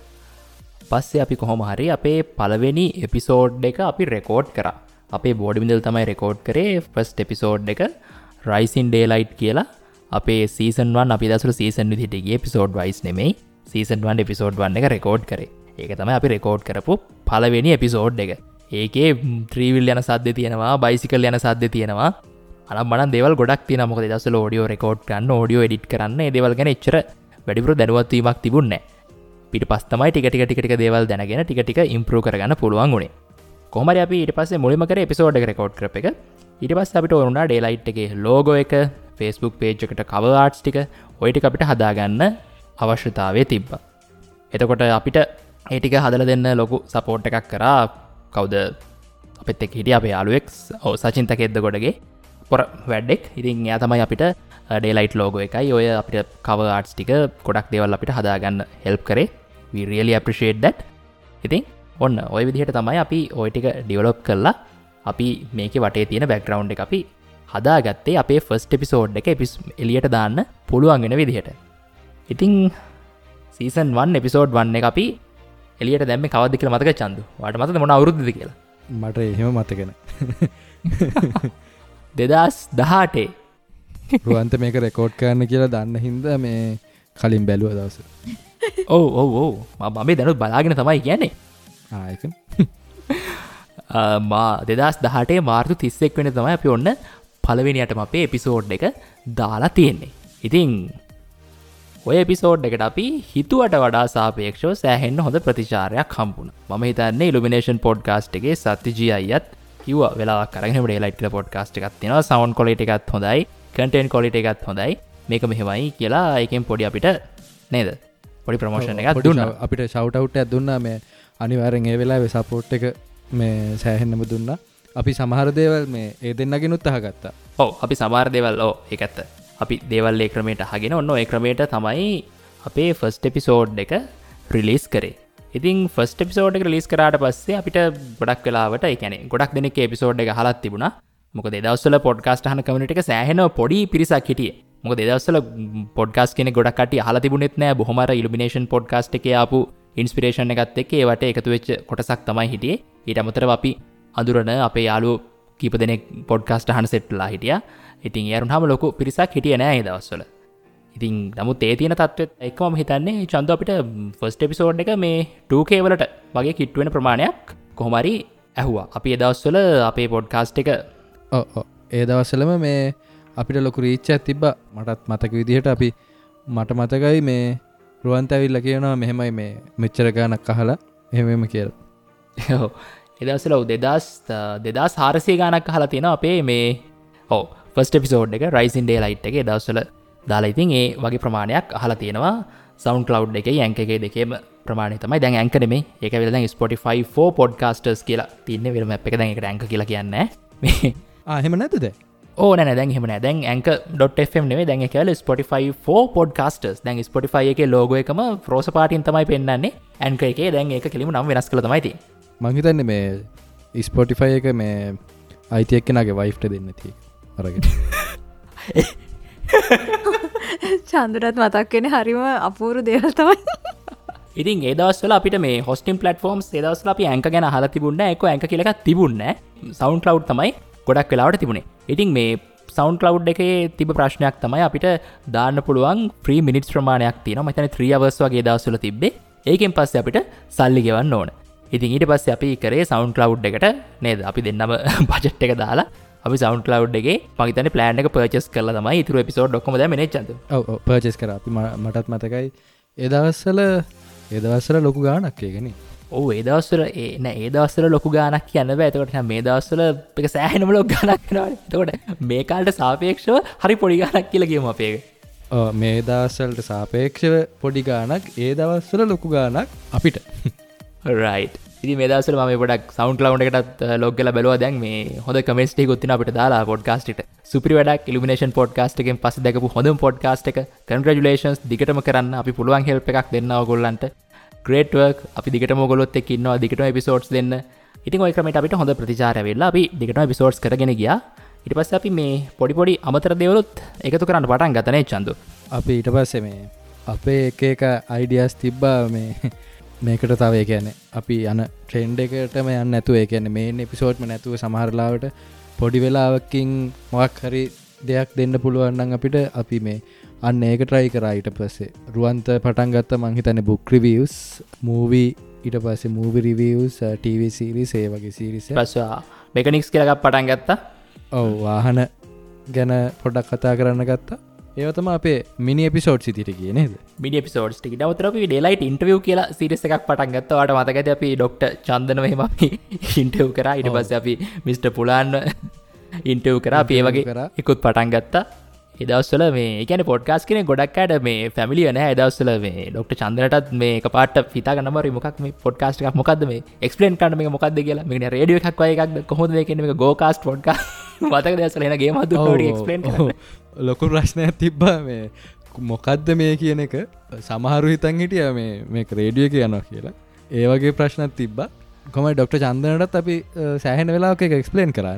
S6: පස්සේ අපි කොහොම හරි අපේ පළවෙනි එපිසෝඩ් එක අපි රෙකෝඩ් කරා. අපේ බෝඩි මිදල් තමයි රෙකෝඩ් කරේ ෆස්ට් එපිසෝඩ් එක Rising Daylight කියලා. අපේ සීසන් one අපි දැසුළු සීසන් විදිහට ගියේ එපිසෝඩ් වයිස් නෙමෙයි. සීසන් one එපිසෝඩ් one එක රෙකෝඩ් කරේ. ඒක තමයි අපි රෙකෝඩ් කරපු පළවෙනි එපිසෝඩ් එක. ඒකේ ත්‍රීවිල් යන සද්දේ තියෙනවා, බයිසිකල් යන සද්දේ තියෙනවා. අනම් මනම් දේවල් ගොඩක් තියෙනවා. මොකද දවස්වල ඔඩියෝ රෙකෝඩ් කරන්න, ඔඩියෝ එඩිට් කරන්න, මේ දේවල් ගැන එච්චර වැඩිපුර දැනුවත් වීමක් තිබුණේ නැහැ. පිටිපස්ස තමයි ටික ටික ටික ටික දේවල් දැනගෙන ටික ටික ඉම්ප්‍රූව් කරගන්න පුළුවන් උනේ. කොහොම හරි අපි ඊට පස්සේ මුලින්ම කරේ එපිසෝඩ් එක රෙකෝඩ් කරප එක. ඊට පස්සේ අපිට ඕන වුණා Daylight එකේ ලෝගෝ එක, Facebook page එකට cover arts ටික, ඔය ටික අපිට හදාගන්න අවශ්‍යතාවය තිබ්බා. එතකොට අපිට ඒ ටික හදලා දෙන්න ලොකු සපෝට් එකක් කරා කවුද අපිත් එක්ක හිටිය අපේ යාළුවෙක් ඔව් සචින් තකෙද්දකොඩගේ පොර වැඩෙක්. ඉතින් එයා තමයි අපිට Daylight logo එකයි ඔය අපිට cover arts ටික ගොඩක් දේවල් අපිට හදාගන්න help කරේ. We really appreciate that. ඉතින් ඔන්න ඔය විදිහට තමයි අපි ඔය ටික ඩෙවලොප් කරලා අපි මේකේ වටේ තියෙන බෑග්ග්‍රවුන්ඩ් එක අපි හදාගත්තේ අපේ ෆස්ට් එපිසෝඩ් එක එළියට දාන්න පුළුවන් වෙන විදිහට. ඉතින් සීසන් one එපිසෝඩ් one එක අපි එළියට දැම්මේ කවද්ද කියලා මතක චන්දු? ඔයාලට මතකද මොන අවුරුද්දද කියලා?
S7: මට එහෙම මතගෙන
S6: දෙදස් දහටේ
S7: රුවන්ත මේක රෙකෝඩ් කරන්න කියලා දන්න හින්ද මේ කලින් බැලුව දවස
S6: ඔව ඔව ඕ මම දැනුත් බලාගෙන තමයි කියන්නේ
S7: ආයක
S6: මා දෙදස් දහටේ මාර්තු තිස්සෙක් වෙන තමයි අපි ඔන්න පළවෙනියටම අපේ එපිසෝඩ් එක දාලා තියෙන්නේ. ඉතින් ඔය එපිසෝඩ් එකට අපි හිතුවට වඩා සාපේක්ෂව සෑහෙන්න හොඳ ප්‍රතිචාරයක් හම්බුණා. මම හිතන්නේ ඉලුමිනේෂන් පොඩ්කාස්ට් එකේ සත්‍යජී අයියත් කිව්වා වෙලාවක් අරගෙන මේ ඩේලයිට් කියලා පොඩ්කාස්ට් එකක් තියෙනවා. සවුන්ඩ් ක්වොලිටි එකත් හොඳයි, කන්ටෙන්ට් ක්වොලිටි එකත් හොඳයි. මේක මෙහෙමයි කියලා ඒකෙන් පොඩි අපිට නේද? පොඩි ප්‍රොමෝෂන් එකක් දුන්නා.
S7: අපිට ෂවුට් අවුට් එකක් දුන්නා. මේ අනිවාර්යෙන් ඒ වෙලාවේ සපෝට් එක මේ සෑහෙන්නම දුන්නා. අපි සමහර දේවල් මේ ඒ දෙන්නගෙනුත් අහගත්තා.
S6: ඔව් අපි සමහර දේවල් ඔව් ඒක ඇත්ත. අපි දේවල් ඒ ක්‍රමයට අහගෙන ඔන්න ඒ ක්‍රමයට තමයි අපේ ෆස්ට් එපිසෝඩ් එක රිලීස් කරේ. ඉතින් ෆස්ට් එපිසෝඩ් එක රිලීස් කරාට පස්සේ අපිට ගොඩක් වෙලාවට ඒ කියන්නේ ගොඩක් දෙනෙක් එපිසෝඩ් එක අහලත් තිබුණා. මොකද ඒ දවස්වල පොඩ්කාස්ට් අහන කමියුනිටි එක සෑහෙන පොඩි පිරිසක් හිටියේ. මොකද ඒ දවස්වල පොඩ්කාස්ට් කෙනෙක් ගොඩක් කට්ටිය අහලා තිබුණෙත් නෑ. බොහොම අර ඉලුමිනේෂන් පොඩ්කාස්ට් එකේ ආපු ඉන්ස්පිරේෂන් එකත් එක්ක ඒවට එකතු වෙච්ච කොටසක් තමයි හිටියේ. ඊට අමතරව අපි අඳුරන අපේ යාළුවෝ කීප දෙනෙක් පොඩ්කාස්ට් අහන සෙට්ලා හිටියා. ඉතින් ඒ අරුණාම ලොකු පිරිසක් හිටියේ නෑ ඒ දවස්වල. ඉතින් නමුත් ඒ තියෙන තත්ත්වෙත් එක්ක මම හිතන්නේ චන්දෝ අපිට ෆස්ට් එපිසෝඩ් එක මේ ටූ කේ වලට වගේ කිට්ටු වෙන ප්‍රමාණයක් කොහොම හරි ඇහුවා. අපි ඒ දවස්වල අපේ පොඩ්කාස්ට් එක
S7: ඔව් ඔව් ඒ දවස්වලම මේ අපිට ලොකු රීච් එකක් තිබ්බා. මටත් මතක විදිහට අපි මට මතකයි මේ රුවන්ත ඇවිල්ලා කියනවා මෙහෙමයි මේ මෙච්චර ගානක් අහලා එහෙම එහෙම කියලා.
S6: ඔව් ඒ දවස්වල දෙදාස් දෙදාස් හාරසිය ගානක් අහලා තියෙනවා අපේ මේ ඔව් ෆස්ට් එපිසෝඩ් එක රයිසින් ඩේලයිට් එකේ දවස්වල දාලා. ඉතින් ඒ වගේ ප්‍රමාණයක් අහලා තියෙනවා. සවුන්ඩ් ක්ලවුඩ් එකේ ඇන්කර් එකේ දෙකේම ප්‍රමාණය තමයි. දැන් ඇන්කර් නෙමෙයි. ඒක ඇවිල්ලා දැන් Spotify for podcasters කියලා තින්නේ වෙන මැප් එක. දැන් ඒකට ඇන්කර් කියලා කියන්නේ නැහැ.
S7: ආ එහෙම නැද්ද දැන්?
S6: ඕ නෑ නෑ දැන් එහෙම නෑ. දැන් ඇන්කර් ඩොට් එෆ් එම් නෙමෙයි. දැන් ඒක ඇවිල්ලා Spotify for podcasters. දැන් Spotify එකේ ලෝගෝ එකම රෝස පාටින් තමයි පෙන්නන්නේ. ඇන්කර් එකේ දැන් ඒක කෙලිම නම් වෙනස් කරලා තමයි තියෙන්නේ.
S7: මං හිතන්නේ මේ Spotify එක මේ අයිති එක්කෙනාගේ වයිෆ්ට දෙන්න තියෙන්නේ. අරගෙන
S5: චන්දුරත් මතක් වෙන හරිම අපූරු දේවල් තමයි.
S6: ඉතින් ඒ දවස්වල අපිට මේ හොස්ටින් ප්ලැට්ෆෝම්ස් ඒ දවස්වල අපි ඇන්කර් ගැන අහලා තිබුණේ නැහැ. ඒක ඇන්කර් කියලා එකක් තිබුණේ නැහැ. සවුන්ඩ් ක්ලවුඩ් තමයි ගොඩක් වෙලාවට තිබුණේ. ඉතින් මේ සවුන්ඩ් ක්ලවුඩ් එකේ තිබ්බ ප්‍රශ්නයක් තමයි අපිට දාන්න පුළුවන් ෆ්‍රී මිනිට්ස් ප්‍රමාණයක් තියෙනවා. මම හිතන්නේ three hours වගේ දවස්වල තිබ්බේ. ඒකෙන් පස්සේ අපිට සල්ලි ගෙවන්න ඕන. ඉතින් ඊට පස්සේ අපි කරේ සවුන්ඩ් ක්ලවුඩ් එකට නේද? අපි දෙන්නම බජට් එක දාලා අපි සවුන්ඩ් ක්ලවුඩ් එකේ මම හිතන්නේ ප්ලෑන් එක පර්චේස් කරලා තමයි ඊටු එපිසෝඩ් ඔක්කොම දැන් මෙනෙච් චන්ද.
S7: ඔව් ඔව් පර්චේස් කරා. අපි මටත් මතකයි ඒ දවස්වල ඒ දවස්වල ලොකු ගාණක් ඒකනේ.
S6: ඔව් ඒ දවස්වල ඒ නෑ ඒ දවස්වල ලොකු ගාණක් කියන්න බෑ. එතකොට මේ දවස්වල එක සෑහෙනම ලොකු ගාණක් වෙනවානේ. එතකොට මේ කාලේට සාපේක්ෂව හරි පොඩි ගාණක් කියලා කියමු අපි ඒක.
S7: ඔව් මේ දවස්වලට සාපේක්ෂව පොඩි ගාණක් ඒ දවස්වල ලොකු ගාණක් අපිට.
S6: රයිට්. ඉතින් මේ දවස්වල මම පොඩක් සවුන්ඩ් ක්ලවුඩ් එකටත් ලොග් කරලා බැලුවා. දැන් මේ හොඳ කමෙන්ට්ස් ටිකකුත් තියෙනවා අපිට දාලා පොඩ්කාස්ට් එකට. සුපිරි වැඩක් ඉලුමිනේෂන් පොඩ්කාස්ට් එකෙන් පස්සේ දැකපු හොඳම පොඩ්කාස්ට් එක. කන්ග්‍රැචුලේෂන්ස් දිගටම කරන්න. අපි පුළුවන් හෙල්ප් එකක් දෙන්න ඕගොල්ලන්ට. Great work. අපි දිගටම ඕගොල්ලොත් එක්ක ඉන්නවා. දිගටම එපිසෝඩ්ස් දෙන්න. ඉතින් ওই ක්‍රමයට අපිට හොඳ ප්‍රතිචාරය වෙලා අපි දිගටම එපිසෝඩ්ස් කරගෙන ගියා. ඊට පස්සේ අපි මේ පොඩි පොඩි අමතර දේවලුත් එකතු කරන්න පටන් ගත්තා නේ චන්දු.
S7: අපි ඊට පස්සේ මේ අපේ එක එක අයිඩියාස් තිබ්බා මේ මේකට තව ඒ කියන්නේ අපි යන ට්‍රෙන්ඩ් එකටම යන්න නැතුව ඒ කියන්නේ මේන් එපිසෝඩ්ම නැතුව සමහර ලාවට පොඩි වෙලාවකින් මොකක් හරි දෙයක් දෙන්න පුළුවන් නම් අපිට අපි මේ අන්න ඒක try කරා. ඊට පස්සේ රුවන්ත පටන් ගත්තා මං හිතන්නේ book reviews, movie ඊට පස්සේ movie reviews, T V series ඒ වගේ series එක.
S6: පස්සේ mechanics කියලා එකක් පටන් ගත්තා.
S7: ඔව් වාහන ගැන පොඩ්ඩක් කතා කරන්න ගත්තා. ඒව තමයි අපේ මිනි එපිසෝඩ්ස් ඉදිරියට ගියේ නේද?
S6: මිනි එපිසෝඩ්ස් ටික. ඊට අපි ඩේලයිට් ඉන්ටර්විව් කියලා සීරීස් එකක් පටන් ගත්තා. ඔයාලට මතකද අපි ડોක්ටර් චන්දනව එහෙම අපි ඉන්ටර්විව් කරා. ඊට පස්සේ අපි මිස්ටර් පුලාන් ඉන්ටර්විව් කරා. අපි ඒ වගේ එකකුත් පටන් ගත්තා. ඒ දවස්වල මේ ඒ කියන්නේ පොඩ්කාස්ට් කෙනෙක් ගොඩක් අයට මේ ෆැමිලිය නැහැ. ඒ දවස්වල මේ ડોක්ටර් චන්දනටත් මේ එකපාරට හිතා ගන්න බැරි මොකක් මේ පොඩ්කාස්ට් එකක් මොකද්ද මේ එක්ස්ප්ලেইন කරන්න මේක මොකද්ද කියලා. මේක නේ රේඩියෝ එකක් වගේ එකක්ද කොහොමද මේක කියන්නේ මේක ගෝකාස්ට් පොඩ්කාස්ට් මතකද ඇසල එන ගේම් හදු ඩෝඩි එක්ස්ප්ලেইন කරන්න.
S7: ලොකු ප්‍රශ්නයක් තිබ්බා මේ මොකද්ද මේ කියන එක. සමහරු හිතන් හිටියා මේ මේක රේඩියෝ එක යනවා කියලා. ඒ වගේ ප්‍රශ්නක් තිබ්බා. කොහමයි ડોක්ටර් චන්දනටත් අපි සෑහෙන වෙලාවක ඒක එක්ස්ප්ලেইন කරා නේද?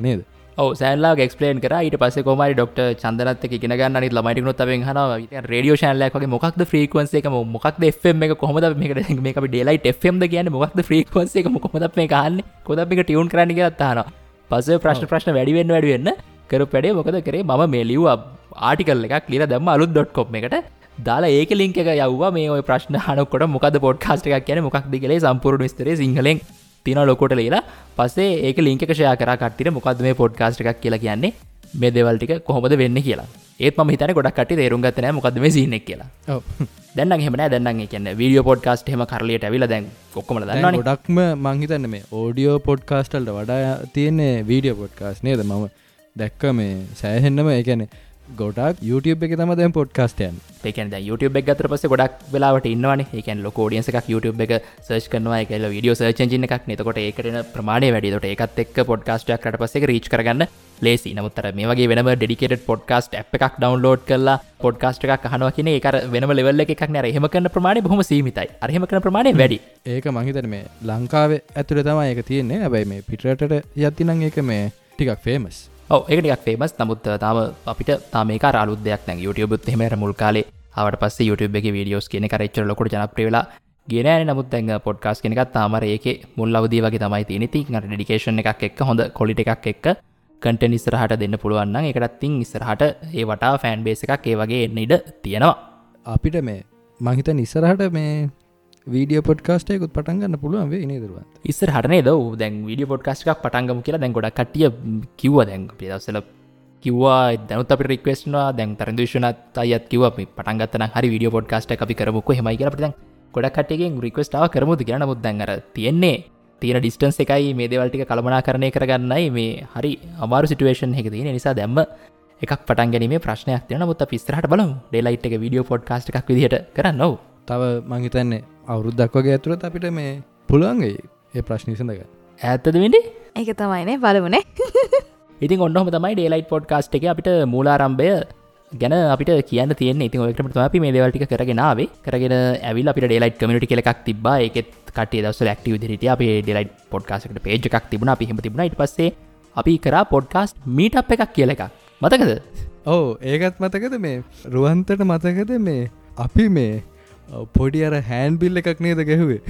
S6: සෑල්ලා ක්ස්පලේන් කර ඊට පස කොමරි ඩොක්ට චන්දනත් ඉගෙන ගන්න ළමයිට නොත් ෙන් හන රඩියෝ ශනලක් වගේ මොක්ද ්‍රීකවන්සේ එක මොක්ද එම් එක කොමද මේක මේක ඩේලයිට එම් කියන්න මොක්ද ්‍රීකවන්සේ එක කොමද මේ ගන්න කොද එක ටියවුන් කරන්න ගත්තාන පස ප්‍රශ්න ප්‍රශ්න වැඩිවෙන්න වැඩිවෙන්න කර පැඩේ මොකද කරේ ම මේ ලිව් ආටිකල් එකක් ලිර දම අලුත් ඩොට් කොම් එකට දාලා ඒක ලින්ක එක යවවා මේ ඔය ප්‍රශ්න හනකොට මොකද පොඩ්කාස්ට එකක් කියන මොක්ද කලේ සම්පූර්ණ විස්තරේ සිංහලෙන් තින ලොකොට ලේලා පසේ ඒක ලින්ක ෂයා කර කට්ටිට මොකද මේ පොඩ්කාස්ට එකක් කියලා කියන්නේ මේ දෙවල්ටික කොහොමද වෙන්න කියලා ඒත් ම හිතන ගොඩක් කට තේරුම් ගත්තන මොකද මේ සිනෙක් කියලා දැන්න හෙම දැන්න කියන්න වීඩියෝ පොඩ්කාස්ට හෙම කරලට ඇවිල දැන් කොක්කම දන්න
S7: ගොඩක්ම මංහිතන්න මේ ඕඩියෝ පොඩ්කාස්ටල්ට වඩා තියන්නේ වීඩියෝ පොඩ්කාස් නේද මම දැක්ක මේ සෑහෙන්නම ඒකැන ගොඩක් YouTube එක තම දැන් පොඩ්කාස්ටයන්
S6: ඒකන YouTube එක ගතර පස්සේ ගොඩක් වෙලාවට ඉන්නවනේ ඒකන් ලොක ඔඩියන්ස් එකක් YouTube එක සර්ච් කරනවා ඒක වීඩියෝ සර්ච් එන්ජින් එකක් නේ එතකොට ඒකට එන ප්‍රමාණය වැඩි. එතකොට ඒකත් එක්ක පොඩ්කාස්ට් එකක් කරලා පස්සේ ඒක රීච් කරගන්න ලේසි. නමුත් අර මේ වගේ වෙනම ඩෙඩිකේටඩ් පොඩ්කාස්ට් ඇප් එකක් ඩවුන්ලෝඩ් කරලා පොඩ්කාස්ට් එකක් අහනවා කියන ඒක අර වෙනම ලෙවල් එකක් නේ. අර එහෙම කරන ප්‍රමාණය බොහොම සීමිතයි. අර එහෙම කරන ප්‍රමාණය වැඩි.
S7: ඒක මං හිතන්නේ මේ ලංකාවේ ඇතුලේ තමයි ඒක තියෙන්නේ. හැබැයි මේ පිටරටට යද්දි නම් ඒක මේ ටිකක් ෆේමස්.
S6: ඔව් ඒක ටිකක් ෆේමස්. නමුත් තාම අපිට තාම මේක අර අලුත් දෙයක් නෑ. YouTube එකත් එහෙම අර මුල් කාලේ ආවට පස්සේ YouTube එකේ වීඩියෝස් කියන එක අර එච්චර ලොකුට ජනප්‍රිය වෙලා ගියේ නෑනේ. නමුත් දැන් පොඩ්කාස්ට් කියන එකත් තාම අර ඒකේ මුල් අවධිය වගේ තමයි තියෙන්නේ. ඉතින් අර ඩෙඩිකේෂන් එකක් එක්ක හොඳ ක්වොලිටි එකක් එක්ක කන්ටෙන්ට් ඉස්සරහට දෙන්න පුළුවන් නම් ඒකටත් තින් ඉස්සරහට ඒ වටා ෆෑන් බේස් එකක් ඒ වගේ එන්න ඉඩ තියෙනවා.
S7: අපිට මේ මං හිතන්නේ ඉස්සරහට මේ වීඩියෝ පොඩ්කාස්ට් එකකුත් පටන් ගන්න පුළුවන් වෙයි නේද රුවන්?
S6: ඉස්සරහට නේද? ඔව් දැන් වීඩියෝ පොඩ්කාස්ට් එකක් පටන් ගමු කියලා දැන් ගොඩක් කට්ටිය කිව්වා. දැන් අපි දවස්වල කිව්වා දැනුත් අපිට රික්වෙස්ට් වුණා. දැන් තරන්දු විශ්වනාත් අයියත් කිව්වා අපි පටන් ගත්තා නම් හරි වීඩියෝ පොඩ්කාස්ට් එකක් අපි කරමුකෝ එහෙමයි කියලා අපිට දැන් ගොඩක් කට්ටියගෙන් රික්වෙස්ට් ආවා කරමුද කියලා. නමුත් දැන් අර තියෙන්නේ තියෙන ඩිස්ටන්ස් එකයි මේ දේවල් ටික කළමනාකරණය කරගන්නයි මේ හරි අමාරු සිටුේෂන් එකක තියෙන නිසා දැම්ම එකක් පටන් ගැනීමේ ප්‍රශ්නයක් තියෙනවා. නමුත් අපි ඉස්සරහට බලමු ඩේලයිට් එක වීඩියෝ පොඩ්කාස්ට් එකක් විදිහට කරන්න. ඔව්
S7: තව මං හිතන්නේ අවුරුද්දක් වගේ ඇතුළත අපිට මේ පුළුවන් වෙයි ඒ ප්‍රශ්න විසඳගන්න.
S6: ඈතද වෙන්නේ?
S5: ඒක තමයිනේ බලමුනේ.
S6: ඉතින් ඔන්නෝම තමයි ඩේලයිට් පොඩ්කාස්ට් එකේ අපිට මූලාරම්භය ගැන අපිට කියන්න තියෙන්නේ. ඉතින් ඔයකට තමයි අපි මේ දේවල් ටික කරගෙන ආවේ. කරගෙන ඇවිල්ලා අපිට ඩේලයිට් කමියුනිටි කියලා එකක් තිබ්බා. ඒකෙත් කට්ටිය දවස්වල ඇක්ටිව් විදිහට හිටියා. අපි ඩේලයිට් පොඩ්කාස්ට් එකට පේජ් එකක් තිබුණා. අපි එහෙම තිබුණා. ඊට පස්සේ අපි කරා පොඩ්කාස්ට් මීට් අප් එකක් කියලා එකක්. මතකද?
S7: ඔව් ඒකත් මතකද මේ රුවන්තට මතකද මේ අපි මේ පොඩි අර හෑන්ඩ් බිල් එකක් නේද ගැහුවේ?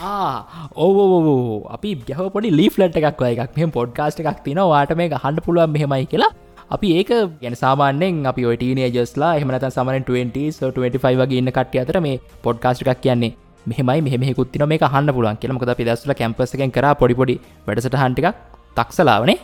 S6: ඔව අපි ගැහ පොඩි ලීෆ්ලට් එකක් වය එකක් මෙම පොඩ්කාස්ට් එකක් තින වාට මේ හන්ඩ පුළුවන් මෙහෙමයි කියලා අපි ඒක ගැන සාමානෙන් අපි ටීනේජස්ලා එහමනත සමන ටවෙන්ට වගේ ඉන්න කට්ටිය අතර මේ පොඩ්කාස්ට් එකක් කියන්නේ මෙහෙමයි මෙහෙකුත්තින මේ හන්න පුළුවන් කියලා මොකද අපි දස්සල කැම්පස් එකෙන් කර පොඩිපොඩි වැඩසට හන්ටික් තක්සලාවනේ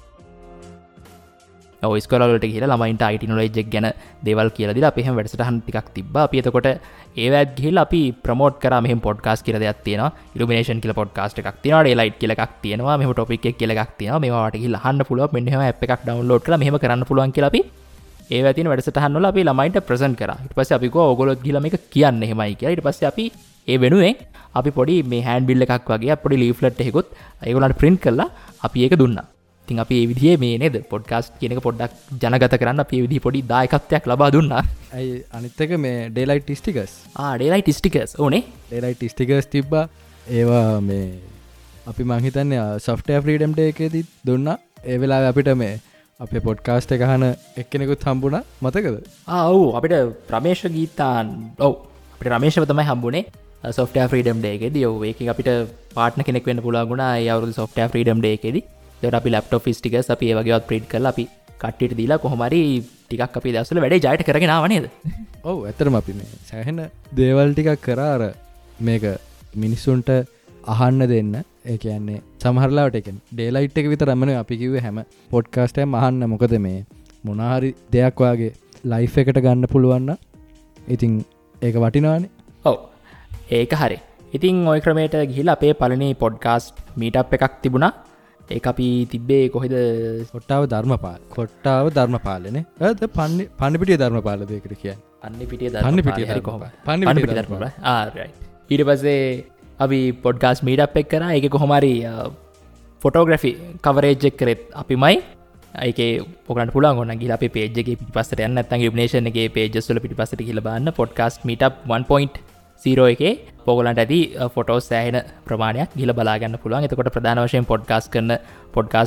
S6: ස්කොලට කියල ළමයින්ට අයිට නොලෙජ්ජක් ගැන දෙවල් කියලදිලා අපහෙම වැඩසටහන් ටිකක් තිබ අපි එතකොට ඒවත් ගිහිල් අපි ප්‍රමෝට් කර මෙහම පොඩ්කාස් කියර දෙයක් තියෙන ඉල්ිනේෂන් කියල පොඩ්කාස්ට එකක් තින ලයිට් කියලක් තියෙනවා මෙම ටොපික් කියලක් තියෙන මේවාට හිල් හන්න පුළුව මෙහම එකක් ඩවන්ලෝඩ් කර මෙහම කරන්න පුළුවන් කියලපි ඒවතින වැඩසටහන්නල අපි ළමයින්ට ප්‍රසන් කර ඉට පස අපික ඔගොලොත් ගිලම එක කියන්න හෙමයි කිය ඉට පස්ස අපි ඒ වෙනුවෙන් අපි පොඩි මේ හැන් බිල්ල එකක් වගේ පොඩි ලීෆ්ලට් එකකුත් ඒගොලන්ට ප්‍රින්ට් කරලා අපි ඒක දුන්නා. තින් අපි ඒ විදිහේ මේ නේද පොඩ්කාස්ට් කියනක පොඩ්ඩක් ජනගත කරන්න අපි විදි පොඩි දායකත්වයක් ලබා දුන්නා.
S7: ඇයි අනිත්තක මේ ඩේලයිට් ටිකස්
S6: ඩේලයිට් ටිකස් ඕනේ
S7: ඩේලයිට් ටිකස් තිබ්බා ඒවා මේ අපි මංහිතන්නේ සොෆ්ටය ෆ්‍රීඩම් ඩේ එකේදී දුන්න ඒ වෙලා අපිට මේ අපේ පොඩ්කාස්ට් එක හන එක්කෙනෙකුත් හම්බුණ මතකද?
S6: ඔව් අපිට ප්‍රමේශ ගීතාන් ඔව් අපිට රමේශව තමයි හම්බුනේ සොෆ්ටය ෆ්‍රීඩම් ඩේ එකේදී. ඔව් ඒකෙන් අපිට පාර්ට්නර් කෙනෙක් වෙන්න පුළුවන්ුණා ඒ අවුරුදු සොෆ්ටය ෆ්‍රීඩම් ඩේ එකේදී. අපි ලැප්ටොප් ටිකස් අපි ඒ වගේවත් ප්‍රින්ට් කරලා අපි කට්ටියට දීලා කොහොමරි ටිකක් අපි දවස්වල වැඩේ ජයට කරගෙන ආව නේද?
S7: ඔව් ඇත්තටම අපි මේ සෑහෙන දේවල් ටිකක් කරා අර මේක මිනිස්සුන්ට අහන්න දෙන්න. ඒ කියන්නේ සමහරලාවට ඒ කියන්නේ ඩේලයිට් එක විතරම නෙවෙයි අපි කිව්වේ හැම පොඩ්කාස්ට් එකක්ම අහන්න. මොකද මේ මොනාහරි දෙයක් වාගේ ලයිෆ් එකට ගන්න පුළුවන් නම් ඉතින් ඒක වටිනවානේ.
S6: ඔව් ඒක හරි. ඉතින් ওই ක්‍රමයට ගිහිල්ලා අපේ පළවෙනි පොඩ්කාස්ට් මීට් අප් එකක් තිබුණා. ඒ අපි තිබ්බේ කොහෙද?
S7: කොට්ටාව ධර්මපාල කොට්ටාව ධර්මපාලනේ ඇත පන්න පන්නපිටිය ධර්මපාල දෙකට කිය
S6: පන්නපිටිය
S7: පන්නපිටිය
S6: හරි කොහොම පන්නපිටිය ධර්මපාල. ආ රයිට්. ඊට පස්සේ අපි පොඩ්කාස්ට් මීට් අප් එක කරා. ඒකේ කොහොම හරි ෆොටෝග්‍රැෆි කවරේජ් එක කරෙත් අපිමයි. ඒකේ ඔයගලන්ට පුළුවන් ඕන නම් ගිහලා අපේ පේජ් එකේ පිටිපස්සට යන්න නැත්නම් ඉල්ිනේෂන් එකේ පේජස් වල පිටිපස්සට ගිහලා බලන්න podcast meet up one point zero එකේ ඔයගලන්ට ඇති ෆොටෝස් සෑහෙන ප්‍රමාණයක් ගිහලා බලා ගන්න පුළුවන්. එතකොට ප්‍රධාන වශයෙන් පොඩ්කාස්ට් කරන පොඩ්කාස්ට්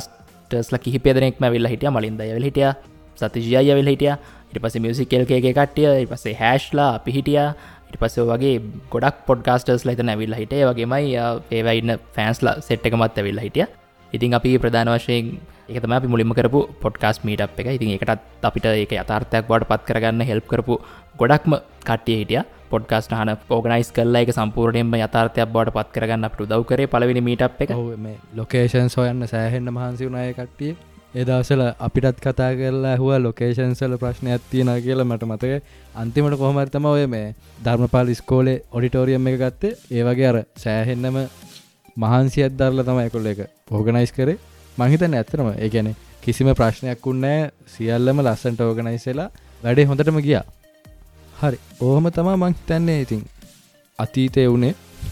S6: පොඩ්කාස්ටර්ස්ලා කිහිපය දෙනෙක්ම ඇවිල්ලා හිටියා. මලින්ද ඇවිල්ලා හිටියා. සතිජී අයියා ඇවිල්ලා හිටියා. ඊට පස්සේ මියුසික් එල් කේ එකේ කට්ටිය, ඊට පස්සේ හැෂ්ලා අපි හිටියා. ඊට පස්සේ ඔය වගේ ගොඩක් පොඩ්කාස්ටර්ස්ලා හිටන ඇවිල්ලා හිටියා. ඒ වගේමයි ඒවා ඉන්න ෆෑන්ස්ලා සෙට් එකමත් ඇවිල්ලා හිටියා. ඉතින් අපි ප්‍රධාන වශයෙන් ඒක තමයි අපි මුලින්ම කරපු පොඩ්කාස්ට් මීට් අප් එක. ඉතින් ඒකටත් අපිට ඒක යථාර්ථයක් බවට පත් කරගන්න හෙල්ප් කරපු ගොඩක්ම කට්ටිය හිටියා. පොඩ්කාස්ට් අහන ඕගනයිස් කරලා ඒක සම්පූර්ණයෙන්ම යථාර්ථයක් බවට පත් කරගන්න අපිට උදව් කරේ පළවෙනි මීට් අප් එක.
S7: ඔව් මේ ලොකේෂන්ස් හොයන්න සෑහෙන්න මහන්සි වුණා ඒ කට්ටිය. ඒ දවස්වල අපිටත් කතා කරලා ඇහුවා ලොකේෂන්ස් වල ප්‍රශ්නයක් තියෙනවා කියලා මට මතකයි. අන්තිමට කොහොම හරි තමයි ඔය මේ ධර්මපාල ඉස්කෝලේ ඔඩිටෝරියම් එක ගත්තේ. ඒ වගේ අර සෑහෙන්නම මහන්සියක් දරලා තමයි ඒගොල්ලෝ ඒක ඕගනයිස් කරේ. මං හිතන්නේ ඇත්තටම ඒ කියන්නේ කිසිම ප්‍රශ්නයක් වුණේ නැහැ. සියල්ලම ලස්සනට ඕගනයිස් වෙලා වැඩේ හොඳටම ගියා. හරි. ඕහම තමයි මං හිතන්නේ. ඉතින් අතීතේ උනේ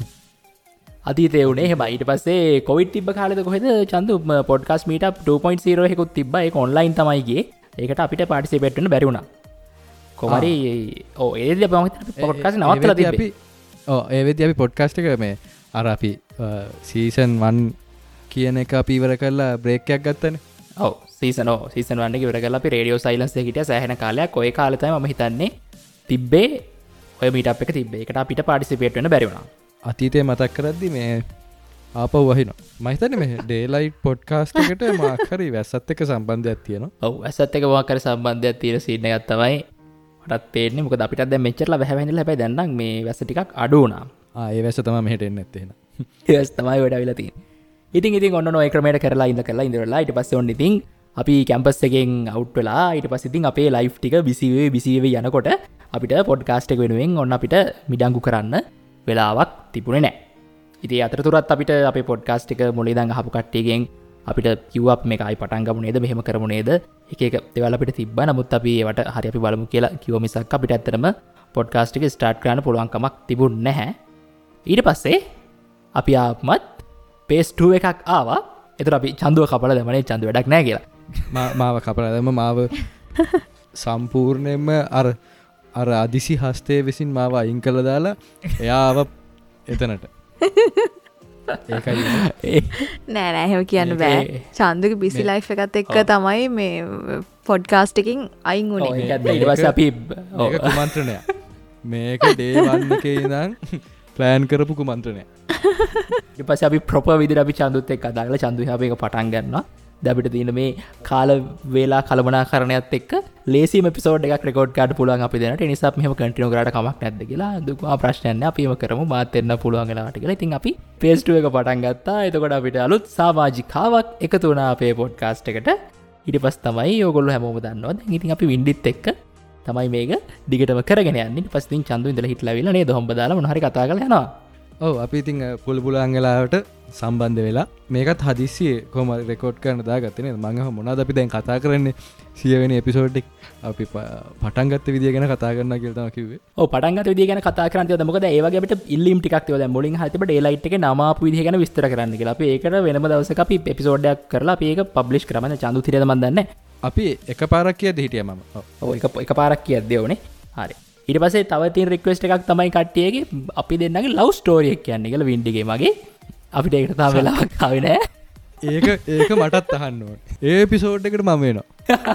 S6: අතීතේ උනේ එහෙම. ඊට පස්සේ කොවිඩ් තිබ්බ කාලෙද කොහෙද Chandu podcast meet up two point zero එකකුත් තිබ්බා. ඒක ඔන්ලයින් තමයි ගියේ. ඒකට අපිට පාටිසිපේට් වෙන්න බැරි වුණා. කොහරි ඔව් ඒ දෙය අපි පොඩ්කාස්ට් නවත්තලා තිබ්බේ.
S7: ඔව් ඒ වෙද්දී අපි පොඩ්කාස්ට් එක මේ අර අපි සීසන් වන් කියන එක අපි ඉවර කරලා බ්‍රේක් එකක් ගත්තනේ.
S6: ඔව් සීසන් ඔව් සීසන් වන් එක ඉවර කරලා අපි රේඩියෝ සයිලන්ස් එකේ හිටියා සෑහෙන කාලයක්. ඔය කාලේ තමයි මම හිතන්නේ තිබ්බේ ඔය මීට් අප් එක තිබ්බේ. ඒකට අපිට පාටිසිපේට් වෙන්න බැරි වුණා.
S7: අතීතේ මතක් කරද්දි මේ ආපහු වහිනවා. මම හිතන්නේ මේ ඩේලයිට් පොඩ්කාස්ට් එකට මාක් හරි වැස්සත් එක්ක සම්බන්ධයක් තියෙනවා.
S6: ඔව් වැස්සත් එක්ක මොකක් හරි සම්බන්ධයක් තියෙන සීන් එකක් තමයි මටත් පේන්නේ. මොකද අපිටත් දැන් මෙච්චරලා වැහ වැහිලා හැබැයි දැන් නම් මේ වැස්ස ටිකක් අඩු වුණා.
S7: ආ ඒ වැස්ස තමයි මෙහෙට එන්නේ නැත්තේ එහෙනම්.
S6: ඒ වැස්ස තමයි ඔය ඩවිලා තියෙන්නේ. ඉතින් ඉතින් ඔන්න ඔය ක්‍රමයට කරලා ඉඳ කරලා ඉඳලා ඊට පස්සේ ඔන්න ඉතින් අපි කැම්පස් එකෙන් අවුට් වෙලා ඊට පස්සේ ඉතින් අපේ ලයිෆ් ටික බිසි වෙවි බිසි වෙවි යනකොට අපිට පොඩ්කාස්ට් එක වෙනුවෙන් ඔන්න අපිට මිඩංගු කරන්න වෙලාවක් තිබුණේ නැහැ. ඉතින් අතරතුරත් අපිට අපේ පොඩ්කාස්ට් එක මුලින් ඉඳන් අහපු කට්ටියගෙන් අපිට කිව්වා මේක ආයි පටන් ගමු නේද මෙහෙම කරමු නේද එක එක දේවල් අපිට තිබ්බා. නමුත් අපි ඒවට හරි අපි බලමු කියලා කිව්ව මිසක් අපිට ඇත්තටම පොඩ්කාස්ට් එක ස්ටාර්ට් කරන්න පුළුවන් කමක් තිබුණේ නැහැ. ඊට පස්සේ අපි ආපමත් පේස් टू එකක් ආවා. ඒතර අපි චන්දුව කපලා දැම්මනේ චන්දු වැඩක් නැහැ කියලා.
S7: මාව කපලා දැම්ම මාව සම්පූර්ණයෙන්ම අර අර අදිසි හස්තය විසින් මාව අයින් කළ දාලා එයාව එතනට. ඒකයි
S5: නෑ නෑ එහෙම කියන්න බෑ. චන්දුගේ බිසි ලයිෆ් එකත් එක්ක තමයි මේ පොඩ්කාස්ට් එකකින් අයින් වුණේ.
S6: ඊට පස්සේ අපි
S7: මේක කුමන්ත්‍රණයක්. මේක ඩේ වන් එකේ ඉඳන් ප්ලෑන් කරපු කුමන්ත්‍රණයක්.
S6: ඊට පස්සේ අපි ප්‍රොපර් විදිහට අපි චන්දුත් එක්ක කතා කරලා චන්දු එහා මේක පටන් ගන්නවා. දැන් අපිට තියෙන මේ කාල වේලා කලමනාකරණයත් එක්ක ලේසියම එපිසෝඩ් එකක් රෙකෝඩ් කරන්න පුළුවන් අපි දැනට. ඒ නිසා මෙහෙම කන්ටිනියු කරාට කමක් නැද්ද කියලා දුකා ප්‍රශ්නයක් නෑ. අපි එහෙම කරමු මාත් එන්න පුළුවන් වෙලාවට කියලා. ඉතින් අපි ෆේස් टू එක පටන් ගත්තා. එතකොට අපිට අලුත් සමාජිකාවක් එකතු වුණා අපේ පොඩ්කාස්ට් එකට. ඊට පස්සේ තමයි ඕගොල්ලෝ හැමෝම දන්නවා. දැන් ඉතින් අපි වින්ඩිත් එක්ක තමයි මේක දිගටම කරගෙන යන්නේ. ඊට පස්සේ ඉතින් චන්දු ඉඳලා හිටලා ඇවිල්ලා නේද හොම්බ දාලා මොන හරි කතා කරලා යනවා.
S7: ඔව් අපි ඉතින් පුල පුලන් වෙලාවට සම්බන්ධ වෙලා මේකත් හදිස්සියේ කොහොම රෙකෝඩ් කරන්න දාගත්තේ නේද. මම අහුව මොනවද අපි දැන් කතා කරන්නේ සිය වෙනි එපිසෝඩ් එක අපි පටන් ගත්ත විදිය ගැන කතා කරනවා කියලා තමයි කිව්වේ.
S6: ඔව් පටන් ගත්ත විදිය ගැන කතා කරන්න තියද මොකද ඒ වගේ අපිට ඉල්ලීම් ටිකක් තියව දැන් මුලින් හරි තිබ්බ ඩේලයිට් එකේ නම ආපු විදිය ගැන විස්තර කරන්න කියලා. අපි ඒකට වෙනම දවසක අපි එපිසෝඩ් එකක් කරලා අපි ඒක පබ්ලිෂ් කරා. මම චන්දු තිරේද මන් දන්නේ.
S7: අපි එකපාරක් කියද්දි හිටියා මම.
S6: ඔව් එක එකපාරක් කියද්දී ඕනේ. හරි. ඊට පස්සේ තව තියෙන රික්වෙස්ට් එකක් තමයි කට්ටියගේ අපි දෙන්නගේ ලව් ස්ටෝරි එක කියන්නේ කියලා වින්ඩිගේ මගේ. අපිට ඒකට තාම වෙලාවක් ආවේ නෑ.
S7: ඒක ඒක මටත් අහන්න ඕනේ. ඒ එපිසෝඩ් එකට මම වෙනවා.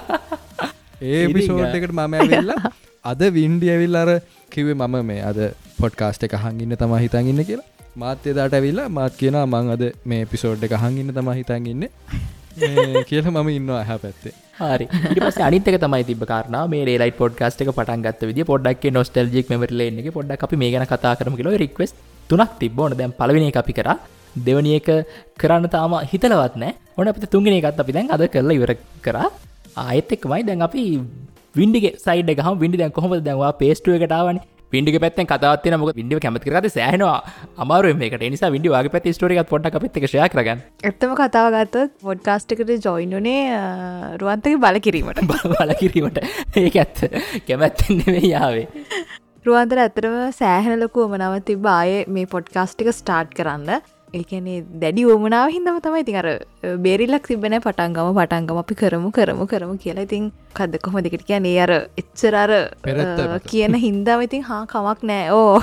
S7: ඒ එපිසෝඩ් එකට මම ඇවිල්ලා අද වින්ඩි ඇවිල්ලා අර කිව්වේ මම මේ අද පොඩ්කාස්ට් එක අහන් ඉන්න තමයි හිතන් ඉන්නේ කියලා. මාත් එදාට ඇවිල්ලා මාත් කියනවා මම අද මේ එපිසෝඩ් එක අහන් ඉන්න තමයි හිතන් ඉන්නේ. මේ කියලා මම ඉන්නවා එහා පැත්තේ.
S6: හරි. ඊට පස්සේ අනිත් එක තමයි තිබ්බ කාරණාව මේ ඩේලයිට් පොඩ්කාස්ට් එක පටන් ගත්ත විදිය පොඩ්ඩක් ඒ නොස්ටැල්ජික් මෙමරි ලේන් එකේ පොඩ්ඩක් අපි මේ ගැන කතා කරමු කියලා ඔය රික්වෙස්ට් තුනක් තිබ්බ. ඕන දැන් පළවෙනි එක අපි කරා. දෙවෙනි එක කරන්න තාම හිතලවත් නැහැ. ඕන අපිට තුන්වෙනි එකත් අපි දැන් අද කරලා ඉවර කරා. ආයෙත් එක්කමයි දැන් අපි වින්ඩිගේ සයිඩ් එක ගහමු. වින්ඩි දැන් කොහොමද දැන් ඔයා පේස් टू එකට ආවනේ. වින්ඩිගේ පැත්තෙන් කතාවක් තියෙනවා. මොකද වින්ඩිව කැමති කරගත්තේ සෑහෙනවා අමාරුවෙන් මේකට. ඒ නිසා වින්ඩි වාගේ පැත්තේ ස්ටෝරි එකත් පොඩ්ඩක් අපිත් එක්ක ෂෙයා කරගන්න.
S5: ඇත්තම කතාව ගත්තොත් පොඩ්කාස්ට් එකට ජොයින් උනේ රුවන්තගේ බල කිරීමට.
S6: බල කිරීමට. ඒක ඇත්ත. කැමැත්තෙන් නෙමෙයි ආවේ.
S5: රුවන්තට ඇත්තටම සෑහෙන ලොකු උවමනාවක් තිබ්බ ආයේ මේ පොඩ්කාස්ට් එක ස්ටාර්ට් කරන්න. ඒ කියන්නේ දැඩි උවමනාව හින්දාම තමයි ඉතින් අර බේරිලක් තිබ්බ නැහැ පටන් ගම පටන් ගම අපි කරමු කරමු කරමු කියලා. ඉතින් කද්ද කොහොමද ඒකට කියන්නේ අර එච්චර අර කියන හින්දාම ඉතින් හා කමක් නැහැ. ඕ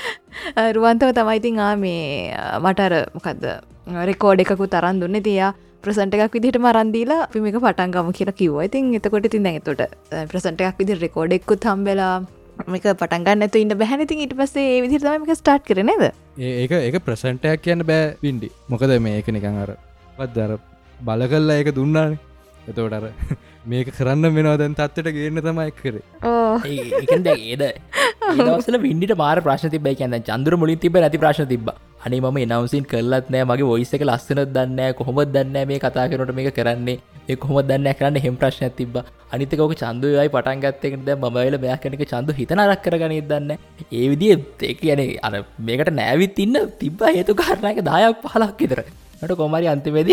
S5: රුවන්තව තමයි ඉතින් ආ මේ මට අර මොකද්ද රෙකෝඩ් එකකුත් අරන් දුන්නේ. ඉතින් යා ප්‍රසන්ට් එකක් විදිහට මරන් දීලා අපි මේක පටන් ගමු කියලා කිව්වා. ඉතින් එතකොට ඉතින් දැන් එතකොට ප්‍රසන්ට් එකක් විදිහට රෙකෝඩ් එකකුත් හම්බෙලා මේක පටන් ගන්න නැතුව ඉන්න බැහැ. ඉතින් ඊට පස්සේ ඒ විදිහට තමයි මේක ස්ටාර්ට් කරේ නේද?
S7: ඒක ඒක ප්‍රසන්ට් එකක් කියන්න බෑ වින්ඩි. මොකද මේක නිකන් අර මොකද්ද අර බල කළා ඒක දුන්නානේ. එතකොට අර මේක කරන්න වෙනවා දැන් තත්ත්වයට ගේන්න තමයි කරේ.
S5: ඕ
S6: ඒකෙන් දැන් ඒද ඒ දවස්වල වින්ඩිට මාර ප්‍රශ්න තිබ්බයි. කියන්නේ දැන් චන්දුර මුලින් තිබ්බ නැති ප්‍රශ්න තිබ්බා. අනේ මම එනවුන්සින් කරලත් නෑ, මගේ වොයිස් එක ලස්සනද දන්නේ නෑ, කොහොමද දන්නේ නෑ මේ කතා කරනකොට මේක කරන්නේ, මේ කොහොමද දන්නේ නෑ කරන්න එහෙම ප්‍රශ්නයක් තිබ්බා. අනිත් එක ඔක චන්දු වෙයි පටන් ගත්ත එක දැන් මම වෙල මෙයා කෙනෙක් චන්දු හිත නරක කරගන්නේ දන්නේ නෑ. ඒ විදිහේ ඒ කියන්නේ අර මේකට නෑවිත් ඉන්න තිබ්බ හේතු කාරණා එක දහයක් පහලක් විතර. මට කොහමරි අන්තිමේදී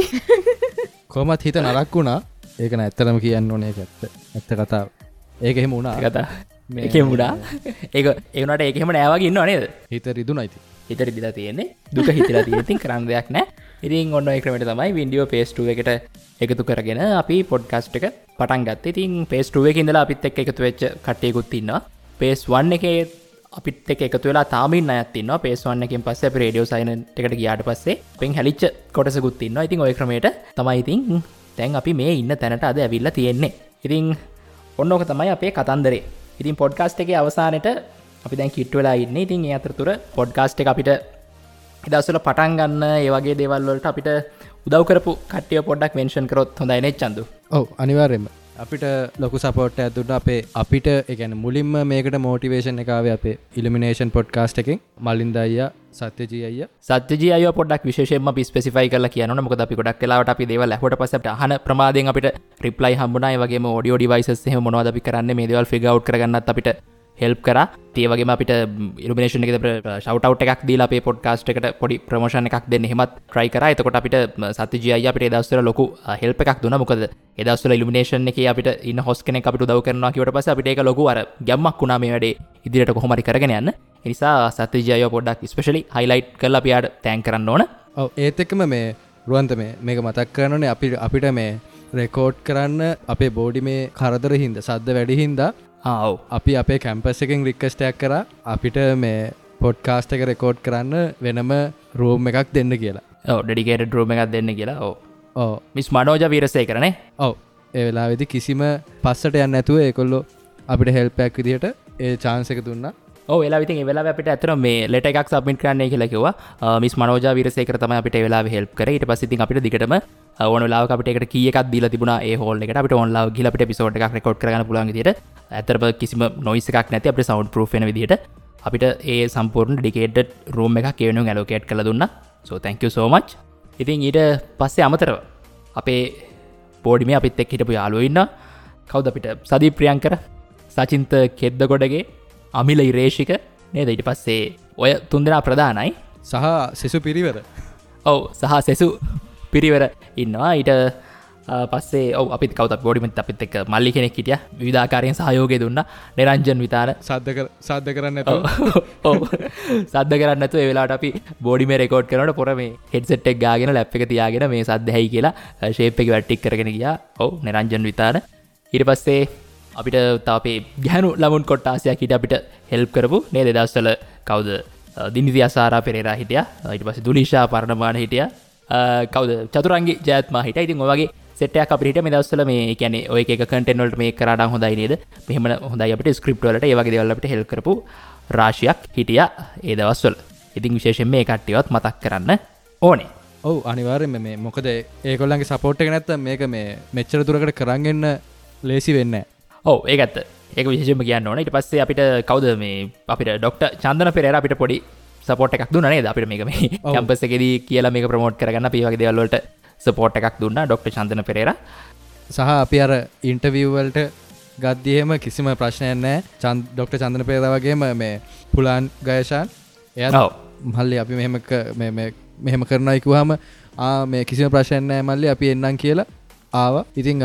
S7: කොහමත් හිත නරක් වුණා. ඒක නෑ ඇත්තටම කියන්න ඕනේ ඒක ඇත්ත. ඇත්ත කතාව. ඒක එහෙම වුණා.
S6: කතා. ඒකෙම වුණා. ඒක ඒ වුණාට ඒක එහෙම නෑ වගේ ඉන්නව නේද?
S7: හිත රිදුණා ඉතින්.
S6: හිත රිදලා තියෙන්නේ. දුක හිතලා තියෙන්නේ. ඉතින් කරන්න දෙයක් නෑ. ඉතින් ඔන්න ඔය ක්‍රමයට තමයි වින්ඩියෝ පේස් ටූ එකට එකතු කරගෙන අපි පොඩ්කාස්ට් එක පටන් ගත්තේ. ඉතින් පේස් ටූ එකේ ඉඳලා අපිත් එක්ක එකතු වෙච්ච කට්ටියකුත් ඉන්නවා. පේස් වන් එකේ අපිත් එක්ක එකතු වෙලා තාම ඉන්න අයත් ඉන්නවා. පේස් වන් එකෙන් පස්සේ අපි රේඩියෝ සයිලන්ට් එකට ගියාට පස්සේ අපෙන් හැලිච්ච කොටසකුත් ඉන්නවා. ඉතින් ওই ක්‍රමයට තමයි ඉතින් දැන් අපි මේ ඉන්න තැනට අද ඇවිල්ලා තියෙන්නේ. ඉතින් ඔන්න ඕක තමයි අපේ කතන්දරේ. ඉතින් පොඩ්කාස්ට් එකේ අවසානෙට අපි දැන් කිට්ටු වෙලා ඉන්නේ. ඉතින් ඒ අතරතුර පොඩ්කාස්ට් එක අපිට ඉදවස්වල පටන් ගන්න ඒ වගේ දේවල් වලට අපිට උදව් කරපු කට්ටිය පොඩ්ඩක් මෙන්ෂන් කරොත් හොඳයි නේ චන්දු.
S7: ඔව් අනිවාර්යෙන්ම. අපිට ලොකු සපෝට් එකක් දුන්නා අපේ අපිට ඒ කියන්නේ මුලින්ම මේකට මොටිවේෂන් එක ආවේ අපේ ඉලිමිනේෂන් පොඩ්කාස්ට් එකෙන් මලින්ද අයියා සත්‍යජී අයියා
S6: සත්‍යජී අයියා පොඩ්ඩක් විශේෂයෙන්ම අපි ස්පෙસિෆයි කරලා කියන්න ඕනේ. මොකද අපි ගොඩක් වෙලාවට අපි දේවල් ඇහුවට පස්සේ අපිට අහන ප්‍රමාදයෙන් අපිට රිප්ලයි හම්බුණා. ඒ වගේම ඔඩියෝ ඩිවයිසස් එහෙම මොනවද අපි කරන්නේ මේ දේවල් ෆිගර් අවුට් කරගන්නත් අපිට හෙල්ප් කරා. ඒ වගේම අපිට ඉලුමිනේෂන් එකේ ෂවුට් අවුට් එකක් දීලා අපේ පොඩ්කාස්ට් එකට පොඩි ප්‍රොමෝෂන් එකක් දෙන්න එහෙමත් try කරා. එතකොට අපිට සත්‍යජී අයියා අපිට ඒ දවස්වල ලොකු හෙල්ප් එකක් දුන්නා. මොකද ඒ දවස්වල ඉලුමිනේෂන් එකේ අපිට ඉන්න හොස්ට් කෙනෙක් අපිට උදව් කරනවා කිව්වට පස්සේ අපිට ඒක ලොකු අර ගැම්මක් වුණා මේ වැඩේ ඉදිරියට කොහොම හරි කරගෙන යන්න. ඒ නිසා සත්‍යජී අයියා පොඩ්ඩක් ස්පෙෂලි හයිලයිට් කරලා අපි ආට තෑන්ක් කරන්න ඕන.
S7: ඔව් ඒත් එක්කම මේ රුවන්ත මේ මේක මතක් කරන්න ඕනේ අපි අපිට මේ රෙකෝඩ් කරන්න අපේ බෝඩි මේ කරදර හින්දා සද්ද වැඩි හින්දා
S6: ආව්
S7: අපි අපේ කැම්පස් එකෙන් රික්වෙස්ට් එකක් කරා අපිට මේ පොඩ්කාස්ට් එක රෙකෝඩ් කරන්න වෙනම රූම් එකක් දෙන්න කියලා.
S6: ඔව් ඩෙඩිකේටඩ් රූම් එකක් දෙන්න කියලා. ඔව්
S7: ඔව්
S6: මිස් මනෝජා වීරසේකර නේ.
S7: ඔව් ඒ වෙලාවේදී කිසිම පස්සට යන්නේ නැතුව ඒගොල්ලෝ අපිට හෙල්ප් එකක් විදිහට ඒ chance එක දුන්නා.
S6: ඔව් එලා ඉතින් ඒ වෙලාවේ අපිට ඇත්තටම මේ ලෙටර් එකක් සබ්මිට් කරන්නයි කියලා කිව්වා. මිස් මනෝජා වීරසේකර තමයි අපිට ඒ වෙලාවේ හෙල්ප් කරේ. ඊට පස්සේ ඉතින් අපිට දිගටම ඕන වෙලාවක අපිට ඒකට කී එකක් දීලා තිබුණා ඒ හෝල් එකට. අපිට ඕන්ලාව ගිහලා අපිට එපිසෝඩ් එකක් රෙකෝඩ් කරගන්න පුළුවන් විදිහට. ඇත්තටම කිසිම නොයිස් එකක් නැති අපිට සවුන්ඩ් ප්‍රූෆ් වෙන විදිහට අපිට ඒ සම්පූර්ණ ඩෙඩිකේටඩ් රූම් එකක් ඒ වෙනුවෙන් ඇලොකේට් කරලා දුන්නා. so thank you so much. ඉතින් ඊට පස්සේ අමතරව අපේ බෝඩිමේ අපිත් එක්ක හිටපු යාළුවෝ ඉන්නවා. කවුද අපිට සදීප් ප්‍රියංකර, සචින්ත කෙද්දගොඩගේ, අමිල ඉරේෂික නේද? ඊට පස්සේ ඔය තුන්දෙනා ප්‍රධානයි
S7: සහ සෙසු පිරිවර.
S6: ඔව් සහ සෙසු පිරිවර ඉන්නවා. ඊට පස්සේ ඔව් අපිත් කවුද අපි බෝඩිමෙත් අපිත් එක්ක මල්ලි කෙනෙක් හිටියා. විවිධාකාරයෙන් සහයෝගය දුන්නා. නිරංජන් විතාන
S7: සද්ද කර සද්ද කරන්නේ නැතුව.
S6: ඔව් සද්ද කරන්නේ නැතුව ඒ වෙලාවට අපි බෝඩිමේ රෙකෝඩ් කරනකොට පොර මේ හෙඩ්සෙට් එක ගාගෙන ලැප් එක තියාගෙන මේ සද්ද ඇයි කියලා ෂේප් එක වැට්ටික් කරගෙන ගියා. ඔව් නිරංජන් විතාන. ඊට පස්සේ අපිට තව අපේ ගැහණු ළමුන් කොට්ටාසයක් හිටියා අපිට හෙල්ප් කරපු නේද දවස්වල කවුද දිනිති අසාරා පෙරේරා හිටියා. ඊට පස්සේ දුලිෂා පරණමාන හිටියා. කවුද චතුරංගි ජයත්මා හිටියා. ඉතින් ඔය වගේ සෙට් එකක් අපිට හිටියා මේ දවස්වල මේ කියන්නේ ඔය එක එක කන්ටෙන්ට් වලට මේක කරා නම් හොඳයි නේද? මෙහෙම හොඳයි අපිට ස්ක්‍රිප්ට් වලට ඒ වගේ දේවල් අපිට හෙල්ප් කරපු රාශියක් හිටියා ඒ දවස්වල. ඉතින් විශේෂයෙන් මේ කට්ටියවත් මතක් කරන්න ඕනේ.
S7: ඔව් අනිවාර්යෙන්ම මේ මොකද ඒගොල්ලන්ගේ සපෝට් එක නැත්තම් මේක මේ මෙච්චර දුරකට කරන් එන්න ලේසි වෙන්නේ නැහැ.
S6: ඔව් ඒක ඇත්ත. ඒක විශේෂයෙන්ම කියන්න ඕනේ. ඊට පස්සේ අපිට කවුද මේ අපිට ડોක්ටර් චන්දන පෙරේරා අපිට පොඩි සපෝට් එකක් දුන්නා නේද? අපිට මේක මේ කැම්පස් එකේදී කියලා මේක ප්‍රොමෝට් කරගන්න අපි මේ වගේ දේවල් වලට සපෝට් එකක් දුන්නා ડોක්ටර් චන්දන පෙරේරා.
S7: සහ අපි අර ඉන්ටර්විව් වලට ගද්දි එහෙම කිසිම ප්‍රශ්නයක් නැහැ. චන්ද ડોක්ටර් චන්දන පෙරේරා වගේම මේ පුලාන් ගයෂාන් එයා මල්ලි අපි මෙහෙම මේ මේ මෙහෙම කරනවා කිව්වහම ආ මේ කිසිම ප්‍රශ්නයක් නැහැ මල්ලි අපි එන්නම් කියලා ආවා. ඉතින්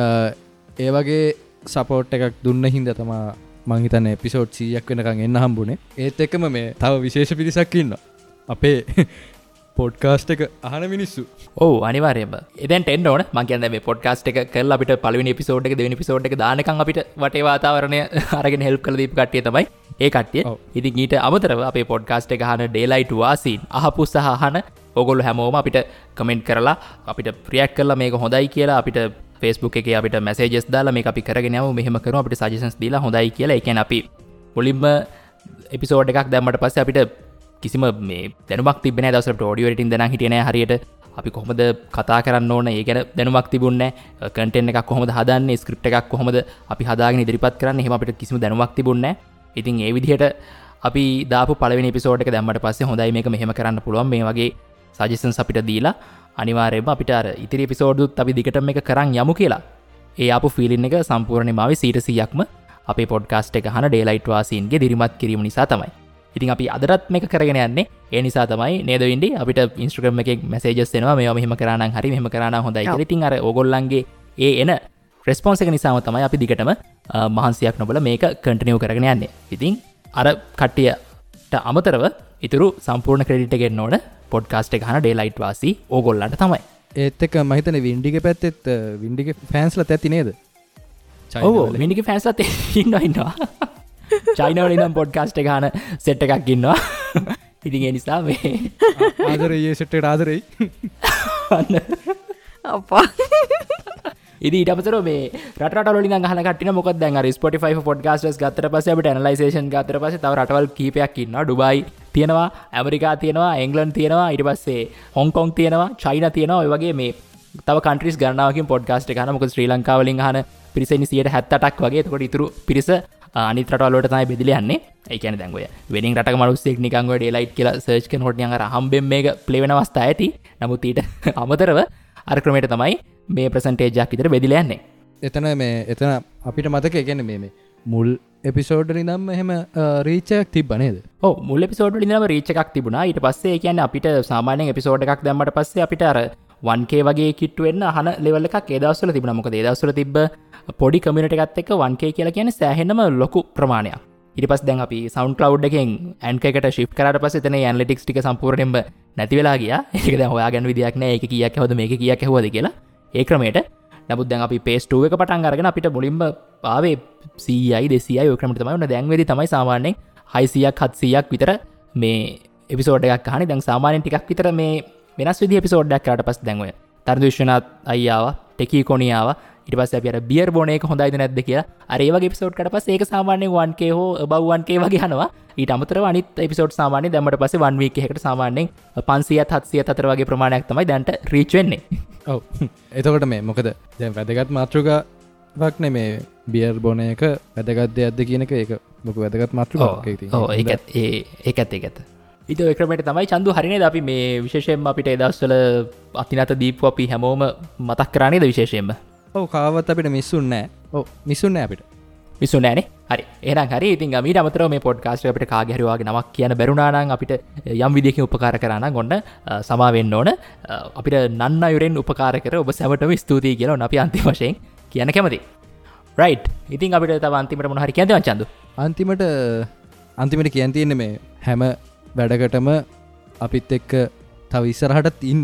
S7: ඒ වගේ සපෝට් එකක් දුන්න හින්දා තමයි මං හිතන්නේ එපිසෝඩ් සීයක් වෙනකන් එන්න හම්බුනේ. ඒත් එක්කම මේ තව විශේෂ පිරිසක් ඉන්නවා. අපේ පොඩ්කාස්ට් එක අහන මිනිස්සු.
S6: ඔව් අනිවාර්යයෙන්ම. එතෙන්ට එන්න ඕන. මං කියන්නේ මේ පොඩ්කාස්ට් එක කරලා අපිට පළවෙනි එපිසෝඩ් එක දෙවෙනි එපිසෝඩ් එක දානකම් අපිට වටේ වාතාවරණය අරගෙන හෙල්ප් කරලා දීපු කට්ටිය තමයි ඒ කට්ටිය. ඉතින් ඊට අමතරව අපේ පොඩ්කාස්ට් එක අහන ඩේලයිට් වාසීන් අහපු සහ අහන ඔගොල්ලෝ හැමෝම අපිට කමෙන්ට් කරලා අපිට රියැක්ට් කරලා මේක හොඳයි කියලා අපිට Facebook එකේ අපිට මැසේජස් දාලා මේක අපි කරගෙන යමු මෙහෙම කරමු අපිට සජෙෂන්ස් දීලා හොඳයි කියලා. ඒ කියන්නේ අපි මුලින්ම එපිසෝඩ් එකක් දැම්මට පස්සේ අපිට කිසිම මේ දැනුමක් තිබෙන්නේ නැහැ. දවසට ඔඩියෝ එඩිටින් දැනන් හිටියේ නැහැ හරියට. අපි කොහොමද කතා කරන්න ඕන ඒ ගැන දැනුමක් තිබුණේ නැහැ. කන්ටෙන්ට් එකක් කොහොමද හදන්නේ, ස්ක්‍රිප්ට් එකක් කොහොමද අපි හදාගෙන ඉදිරිපත් කරන්නේ, එහෙම අපිට කිසිම දැනුමක් තිබුණේ නැහැ. ඉතින් ඒ විදිහට අපි දාපු පළවෙනි එපිසෝඩ් එක දැම්මට පස්සේ හොඳයි මේක මෙහෙම කරන්න පුළුවන් මේ වගේ සජෙෂන්ස් අපිට දීලා අනිවාර්යයෙන්ම අපිට අර ඉතිරි එපිසෝඩ්දුත් අපි දිගටම මේක කරන් යමු කියලා. ඒ ආපු ෆීලින් එක සම්පූර්ණයෙන්ම ආවේ සීයට සීයක්ම අපේ පොඩ්කාස්ට් එක අහන ඩේලයිට් වාසීන්ගේ දිරිමත් කිරීම නිසා තමයි. ඉතින් අපි අදටත් මේක කරගෙන යන්නේ ඒ නිසා තමයි නේද වින්ඩි අපිට Instagram එකේ මැසේජස් එනවා මේවා මෙහෙම කරා නම් හරි මෙහෙම කරා නම් හොඳයි කියලා. ඉතින් අර ඕගොල්ලන්ගේ ඒ එන රෙස්පොන්ස් එක නිසාම තමයි අපි දිගටම මහන්සියක් නොබල මේක කන්ටිනියු කරගෙන යන්නේ. ඉතින් අර කට්ටියට අමතරව ඉතුරු සම්පූර්ණ ක්‍රෙඩිට් එක ගන්න ඕන පොඩ්කාස්ට් එක අහන ඩේලයිට් වාසී ඕගොල්ලන්ට තමයි.
S7: ඒත් එක්ක මම හිතන්නේ වින්ඩිගේ පැත්තෙත් වින්ඩිගේ ෆෑන්ස්ලා තැති නේද?
S6: ඔව් වින්ඩිගේ ෆෑන්ස්ලා ඉන්නවා ඉන්නවා. චයිනාවල ඉඳන් පොඩ්කාස්ට් එක අහන සෙට් එකක් ඉන්නවා. ඉතින් ඒ නිසා මේ
S7: ආදරේ සෙට් එකට ආදරේ.
S5: අප්පා.
S6: ඉතින් ඊට අමතරව මේ රට රටවල ඉඳන් අහන කට්ටිය මොකද දැන් අර Spotify for podcasters ගත්තට පස්සේ අපිට ඇනලයිසේෂන් ගත්තට පස්සේ තව රටවල් කීපයක් ඉන්නවා. ඩුබායි තියෙනවා, ඇමරිකා තියෙනවා, එංගලන්ඩ් තියෙනවා, ඊට පස්සේ හොංකොං තියෙනවා, චයිනා තියෙනවා. ඔය වගේ මේ තව කන්ට්‍රීස් ගණනාවකින් පොඩ්කාස්ට් එක අහන. මොකද ශ්‍රී ලංකාව වලින් අහන පිරිස ඉන්නේ සියයට හැත්තඅටක් වගේ. එතකොට ඉතුරු පිරිස අනිත් රටවල් වලට තමයි බෙදලා යන්නේ. ඒ කියන්නේ දැන් ඔය වෙනින් රටක මිනිස්සෙක් නිකන් ඔය ඩේලයිට් කියලා සර්ච් කරනකොට නිකන් අර හම්බෙන් මේක ප්ලේ වෙන අවස්ථා ඇති. නමුත් ඊට අමතරව අර ක්‍රමයට තමයි මේ ප්‍රසන්ටේජ් එකක් විතර බෙදලා යන්නේ.
S7: එතන මේ එතන අපිට මතක ඒ කියන්නේ මේ මේ මුල් එපිසෝඩ් වලින් නම් එහෙම රීච් එකක් තිබ්බ නේද?
S6: ඔව් මුල් එපිසෝඩ් වලින් ඉඳන්ම රීච් එකක් තිබුණා. ඊට පස්සේ ඒ කියන්නේ අපිට සාමාන්‍යයෙන් එපිසෝඩ් එකක් දැම්මට පස්සේ අපිට අර වන් කේ වගේ කිට්ටු වෙන්න අහන ලෙවල් එකක් ඒ දවස්වල තිබුණා. මොකද ඒ දවස්වල තිබ්බ පොඩි කමියුනිටි එකත් එක්ක වන් කේ කියලා කියන්නේ සෑහෙනම ලොකු ප්‍රමාණයක්. ඊට පස්සේ දැන් අපි SoundCloud එකෙන් Anchor එකට shift කරාට පස්සේ එතන ඇනලිටික්ස් ටික සම්පූර්ණයෙන්ම නැති වෙලා ගියා. ඒක දැන් හොයාගන්න විදියක් නැහැ. ඒක කීයක් ඇහුවද මේක කීයක් ඇහුවද කියලා. ඒ ක්‍රමයට. නමුත් දැන් අපි phase two එක පටන් අරගෙන අපිට මුලින්ම ආවේ සීයයි දෙසීයයි ඔය ක්‍රමයට තමයි. දැන් වෙදි තමයි සාමාන්‍යයෙන් හයසීයක් හත්සීයක් විතර මේ එපිසෝඩ් එකක් අහන්නේ. දැන් සාමාන්‍යයෙන් ටිකක් විතර මේ වෙනස් විදිහේ එපිසෝඩ් එකක් කරාට පස්සේ දැන් ඔය තරුණ විශ්වනාත් අයියාව, ටෙකී කොනියාව ඊට පස්සේ අපි අර බියර් බොන එක හොඳයිද නැද්ද කියලා අර ඒ වගේ එපිසෝඩ් කරලා පස්සේ ඒක සාමාන්‍යයෙන් one K හෝ above one K වගේ යනවා. ඊට අමතරව අනිත් එපිසෝඩ් සාමාන්‍යයෙන් දැම්මට පස්සේ one week එකකට සාමාන්‍යයෙන් පන්සීයත් හත්සීයත් අතර වගේ ප්‍රමාණයක් තමයි දැන්ට රීච් වෙන්නේ.
S7: ඔව්. එතකොට මේ මොකද දැන් වැදගත් මාතෘකාවක් නේ මේ බියර් බොන එක වැදගත් දෙයක්ද කියන එක ඒක මොකද වැදගත් මාතෘකාවක් ඒක තියෙන්නේ.
S6: ඔව් ඒකත් ඒ ඒකත් ඒකත්. ඊට ඔය ක්‍රමයට තමයි චන්දු හරිනේද අපි මේ විශේෂයෙන්ම අපිට ඒ දවස්වල අතිනත දීපු අපි හැමෝම මතක් කරා නේද විශේෂයෙන්ම?
S7: ඔව් කාවත් අපිට මිස්සුන්නේ නැහැ. ඔව් මිස්සුන්නේ නැහැ අපිට.
S6: මිස්සුන්නේ නැහනේ. හරි. එහෙනම් හරි. ඉතින් ඊට අමතරව මේ පොඩ්කාස්ට් එක අපිට කාගේ හරි වාගේ නමක් කියන්න බැරුණා නම් අපිට යම් විදියකින් උපකාර කරා නම් ඔන්න සමා වෙන්න ඕන. අපිට නන්න අයුරෙන් උපකාර කර ඔබ සැමටම ස්තුතියි කියලා ඔන්න අපි අන්තිම වශයෙන් කියන්න කැමතියි. රයිට්. ඉතින් අපිට තව අන්තිමට මොන හරි කියන්න තියෙනවද චන්දු?
S7: අන්තිමට අන්තිමට කියන්න තියෙන්නේ මේ හැම වැඩකටම අපිත් එක්ක තව ඉස්සරහටත් ඉන්න.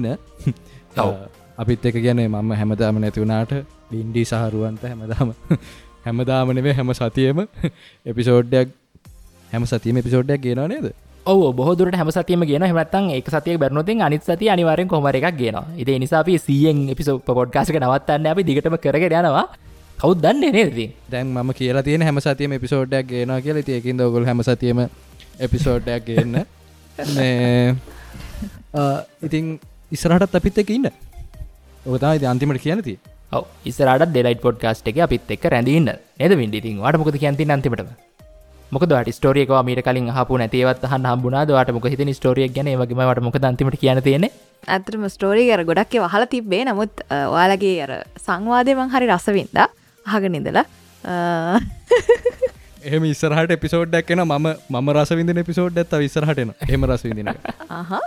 S7: අපිත් එක කියන්නේ මම හැමදාම නැති වුණාට වින්ඩි සහරුවන්ත හැමදාම හැමදාම නෙවෙයි හැම සතියෙම එපිසෝඩ්යක් හැම සතියෙම එපිසෝඩ්යක් ගේනවා නේද?
S6: ඔව් බොහෝ දුරට හැම සතියෙම ගේනවා. එහෙම නැත්නම් එක සතියක බැරිනොත් අනිත් සතිය අනිවාර්යෙන් කොහොම හරි එකක් ගේනවා. ඉතින් ඒ නිසා අපි සීයෙන් එපිසෝඩ් පොඩ්කාස්ට් එක නවත්තන්නේ අපි දිගටම කරගෙන යනවා. කවුද දන්නේ නේද ඉතින්?
S7: දැන් මම කියලා තියෙන හැම සතියෙම එපිසෝඩ්යක් ගේනවා කියලා. ඉතින් ඒකින්ද ඔයගොල්ලෝ හැම සතියෙම එපිසෝඩ්යක් ගේන්න. මේ ඉතින් ඉස්සරහටත් අපිත් එක්ක ඉන්න. ඔක තමයි ඉතින් අන්තිමට කියන්න තියෙන්නේ.
S6: ඔව් ඉස්සරහටත් ඩෙලයිට් පොඩ්කාස්ට් එකේ අපිත් එක්ක රැඳී ඉන්න. නේද වින්ඩි? ඉතින් ඔයාලට මොකද කියන්න තියෙන්නේ අන්තිමටම? මොකද ඔයාලට ස්ටෝරි එක මීට කලින් අහපු නැති ඒවත් අහන්න හම්බුණාද? ඔයාලට මොකද හිතෙන ස්ටෝරි එක ගැන? ඒ වගේම ඔයාලට මොකද අන්තිමට කියන්න තියෙන්නේ?
S5: ඇත්තටම ස්ටෝරි එක අර ගොඩක් ඒවා අහලා තිබ්බේ. නමුත් ඔයාලගේ අර සංවාදේ මං හරි රස වින්දා අහගෙන ඉඳලා.
S7: එහෙම ඉස්සරහට එපිසෝඩ් එකක් එනවා. මම මම රස විඳින එපිසෝඩ් එකක් තව ඉස්සරහට එනවා. එහෙම රස විඳින එක.
S5: අහහ.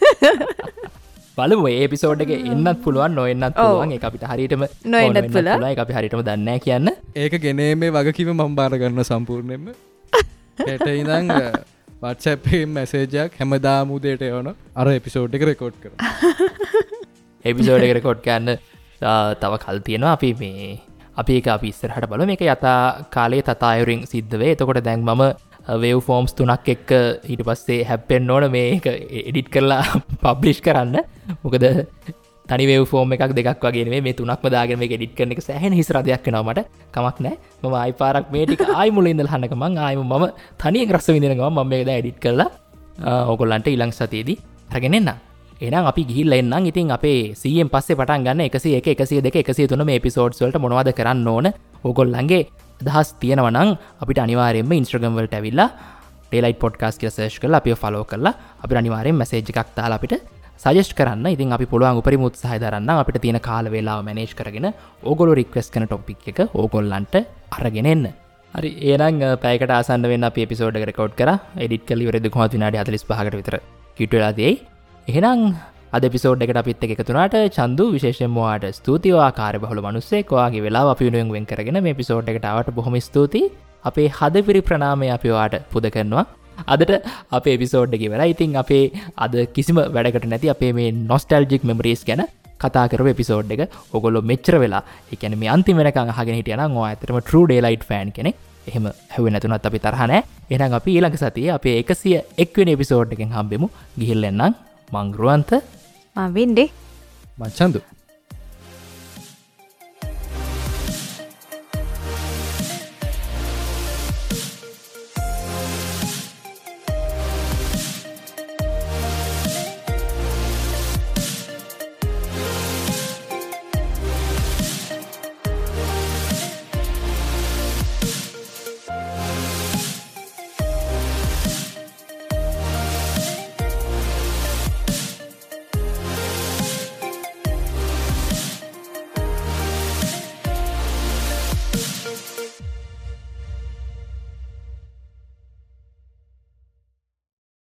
S6: බලමු මේ එපිසෝඩ් එකේ එන්නත් පුළුවන් නොඑන්නත් පුළුවන්. ඒක අපිට හරියටම
S5: නොඑන්නත් පුළුවන්.
S6: ඒක අපි හරියටම දන්නේ නැහැ කියන්න.
S7: ඒක ගෙනීමේ වගකීම මම බාර ගන්න සම්පූර්ණයෙන්ම. හෙට ඉඳන් WhatsApp එකේ මැසේජ් එකක් හැමදාම උදේට එවනවා. අර එපිසෝඩ් එක රෙකෝඩ් කරනවා.
S6: එපිසෝඩ් එක රෙකෝඩ් කරන්න තව කල් තියෙනවා. අපි මේ අපි ඒක අපි ඉස්සරහට බලමු. මේක යථා කාලයේ තථායුරින් සිද්ධ වේ. එතකොට දැන් මම වේව් ෆෝම්ස් තුනක් එක්ක ඊට පස්සේ හැප්පෙන් ඕන මේක එඩිට් කරලා පබ්ලිෂ් කරන්න මොකද තනි වේව් ෆෝම් එකක් දෙකක් වගේ මේ තුනක්ම දාගෙන මේක එඩිට් කරන එක සෑහෙන හිස් රදයක් වෙනවා මට කමක් නැහැ මම ආයි පාරක් මේ ටික ආයි මුලින් ඉඳලා අහන්නක මං ආයිම මම තනියෙන් රස විඳින ගමන් මම මේක දැන් එඩිට් කරලා ඕගොල්ලන්ට ඊළඟ සතියේදී අරගෙන එන්නම් එහෙනම් අපි ගිහිල්ලා එන්නම් ඉතින් අපේ සීයෙන් පස්සේ පටන් ගන්න එකසිය එක එකසිය දෙක එකසිය තුන මේ එපිසෝඩ්ස් වලට මොනවද කරන්න ඕන ඕගොල්ලන්ගේ අදහස් තියෙනවා නම් අපිට අනිවාර්යයෙන්ම Instagram වලට ඇවිල්ලා Daylight Podcast කියලා සර්ච් කරලා අපිව follow කරලා අපිට අනිවාර්යෙන් message එකක් දාලා අපිට සජෙස්ට් කරන්න. ඉතින් අපි පුළුවන් උපරිම උත්සාහය දරන්නම් අපිට තියෙන කාල වේලාව මැනේජ් කරගෙන ඕගොල්ලෝ රික්වෙස්ට් කරන ටොපික් එක ඕගොල්ලන්ට අරගෙන එන්න. හරි එහෙනම් පැයකට ආසන්න වෙන්න අපි එපිසෝඩ් එක රෙකෝඩ් කරා. එඩිට් කරලා ඉවරෙද්දී කොහොමද විනාඩි හතළිස් පහකට විතර කිට් වෙලා තියෙයි. එහෙනම් අද එපිසෝඩ් එකට අපිත් එක්ක එකතු වුණාට චන්දු විශේෂයෙන්ම ඔයාට ස්තුතියි. ඔයා කාර්යබහුල මිනිස්සෙක්. ඔයාගේ වෙලාව අපි වෙනුවෙන් වෙන් කරගෙන මේ එපිසෝඩ් එකට ආවට බොහොම ස්තුතියි. අපේ හදපිරි ප්‍රණාමය අපි ඔයාට පුද කරනවා. අදට අපේ එපිසෝඩ් එක ඉවරයි. ඉතින් අපේ අද කිසිම වැඩකට නැති අපේ මේ නොස්ටැල්ජික් මෙමරීස් ගැන කතා කරපු එපිසෝඩ් එක ඔයගොල්ලෝ මෙච්චර වෙලා ඒ කියන්නේ මේ අන්තිම වෙනකන් අහගෙන හිටියා නම් ඔයා ඇත්තටම True Daylight fan කෙනෙක්. එහෙම හැවුවේ නැතුණත් අපි තරහ නැහැ. එහෙනම් අපි ඊළඟ සතියේ අපේ එකසිය එක් වෙනි එපිසෝඩ් එකෙන් හම්බෙමු. ගිහිල්ලා එන්නම්. මං රුවන්ත
S5: මම වින්දේ
S7: මං චන්දු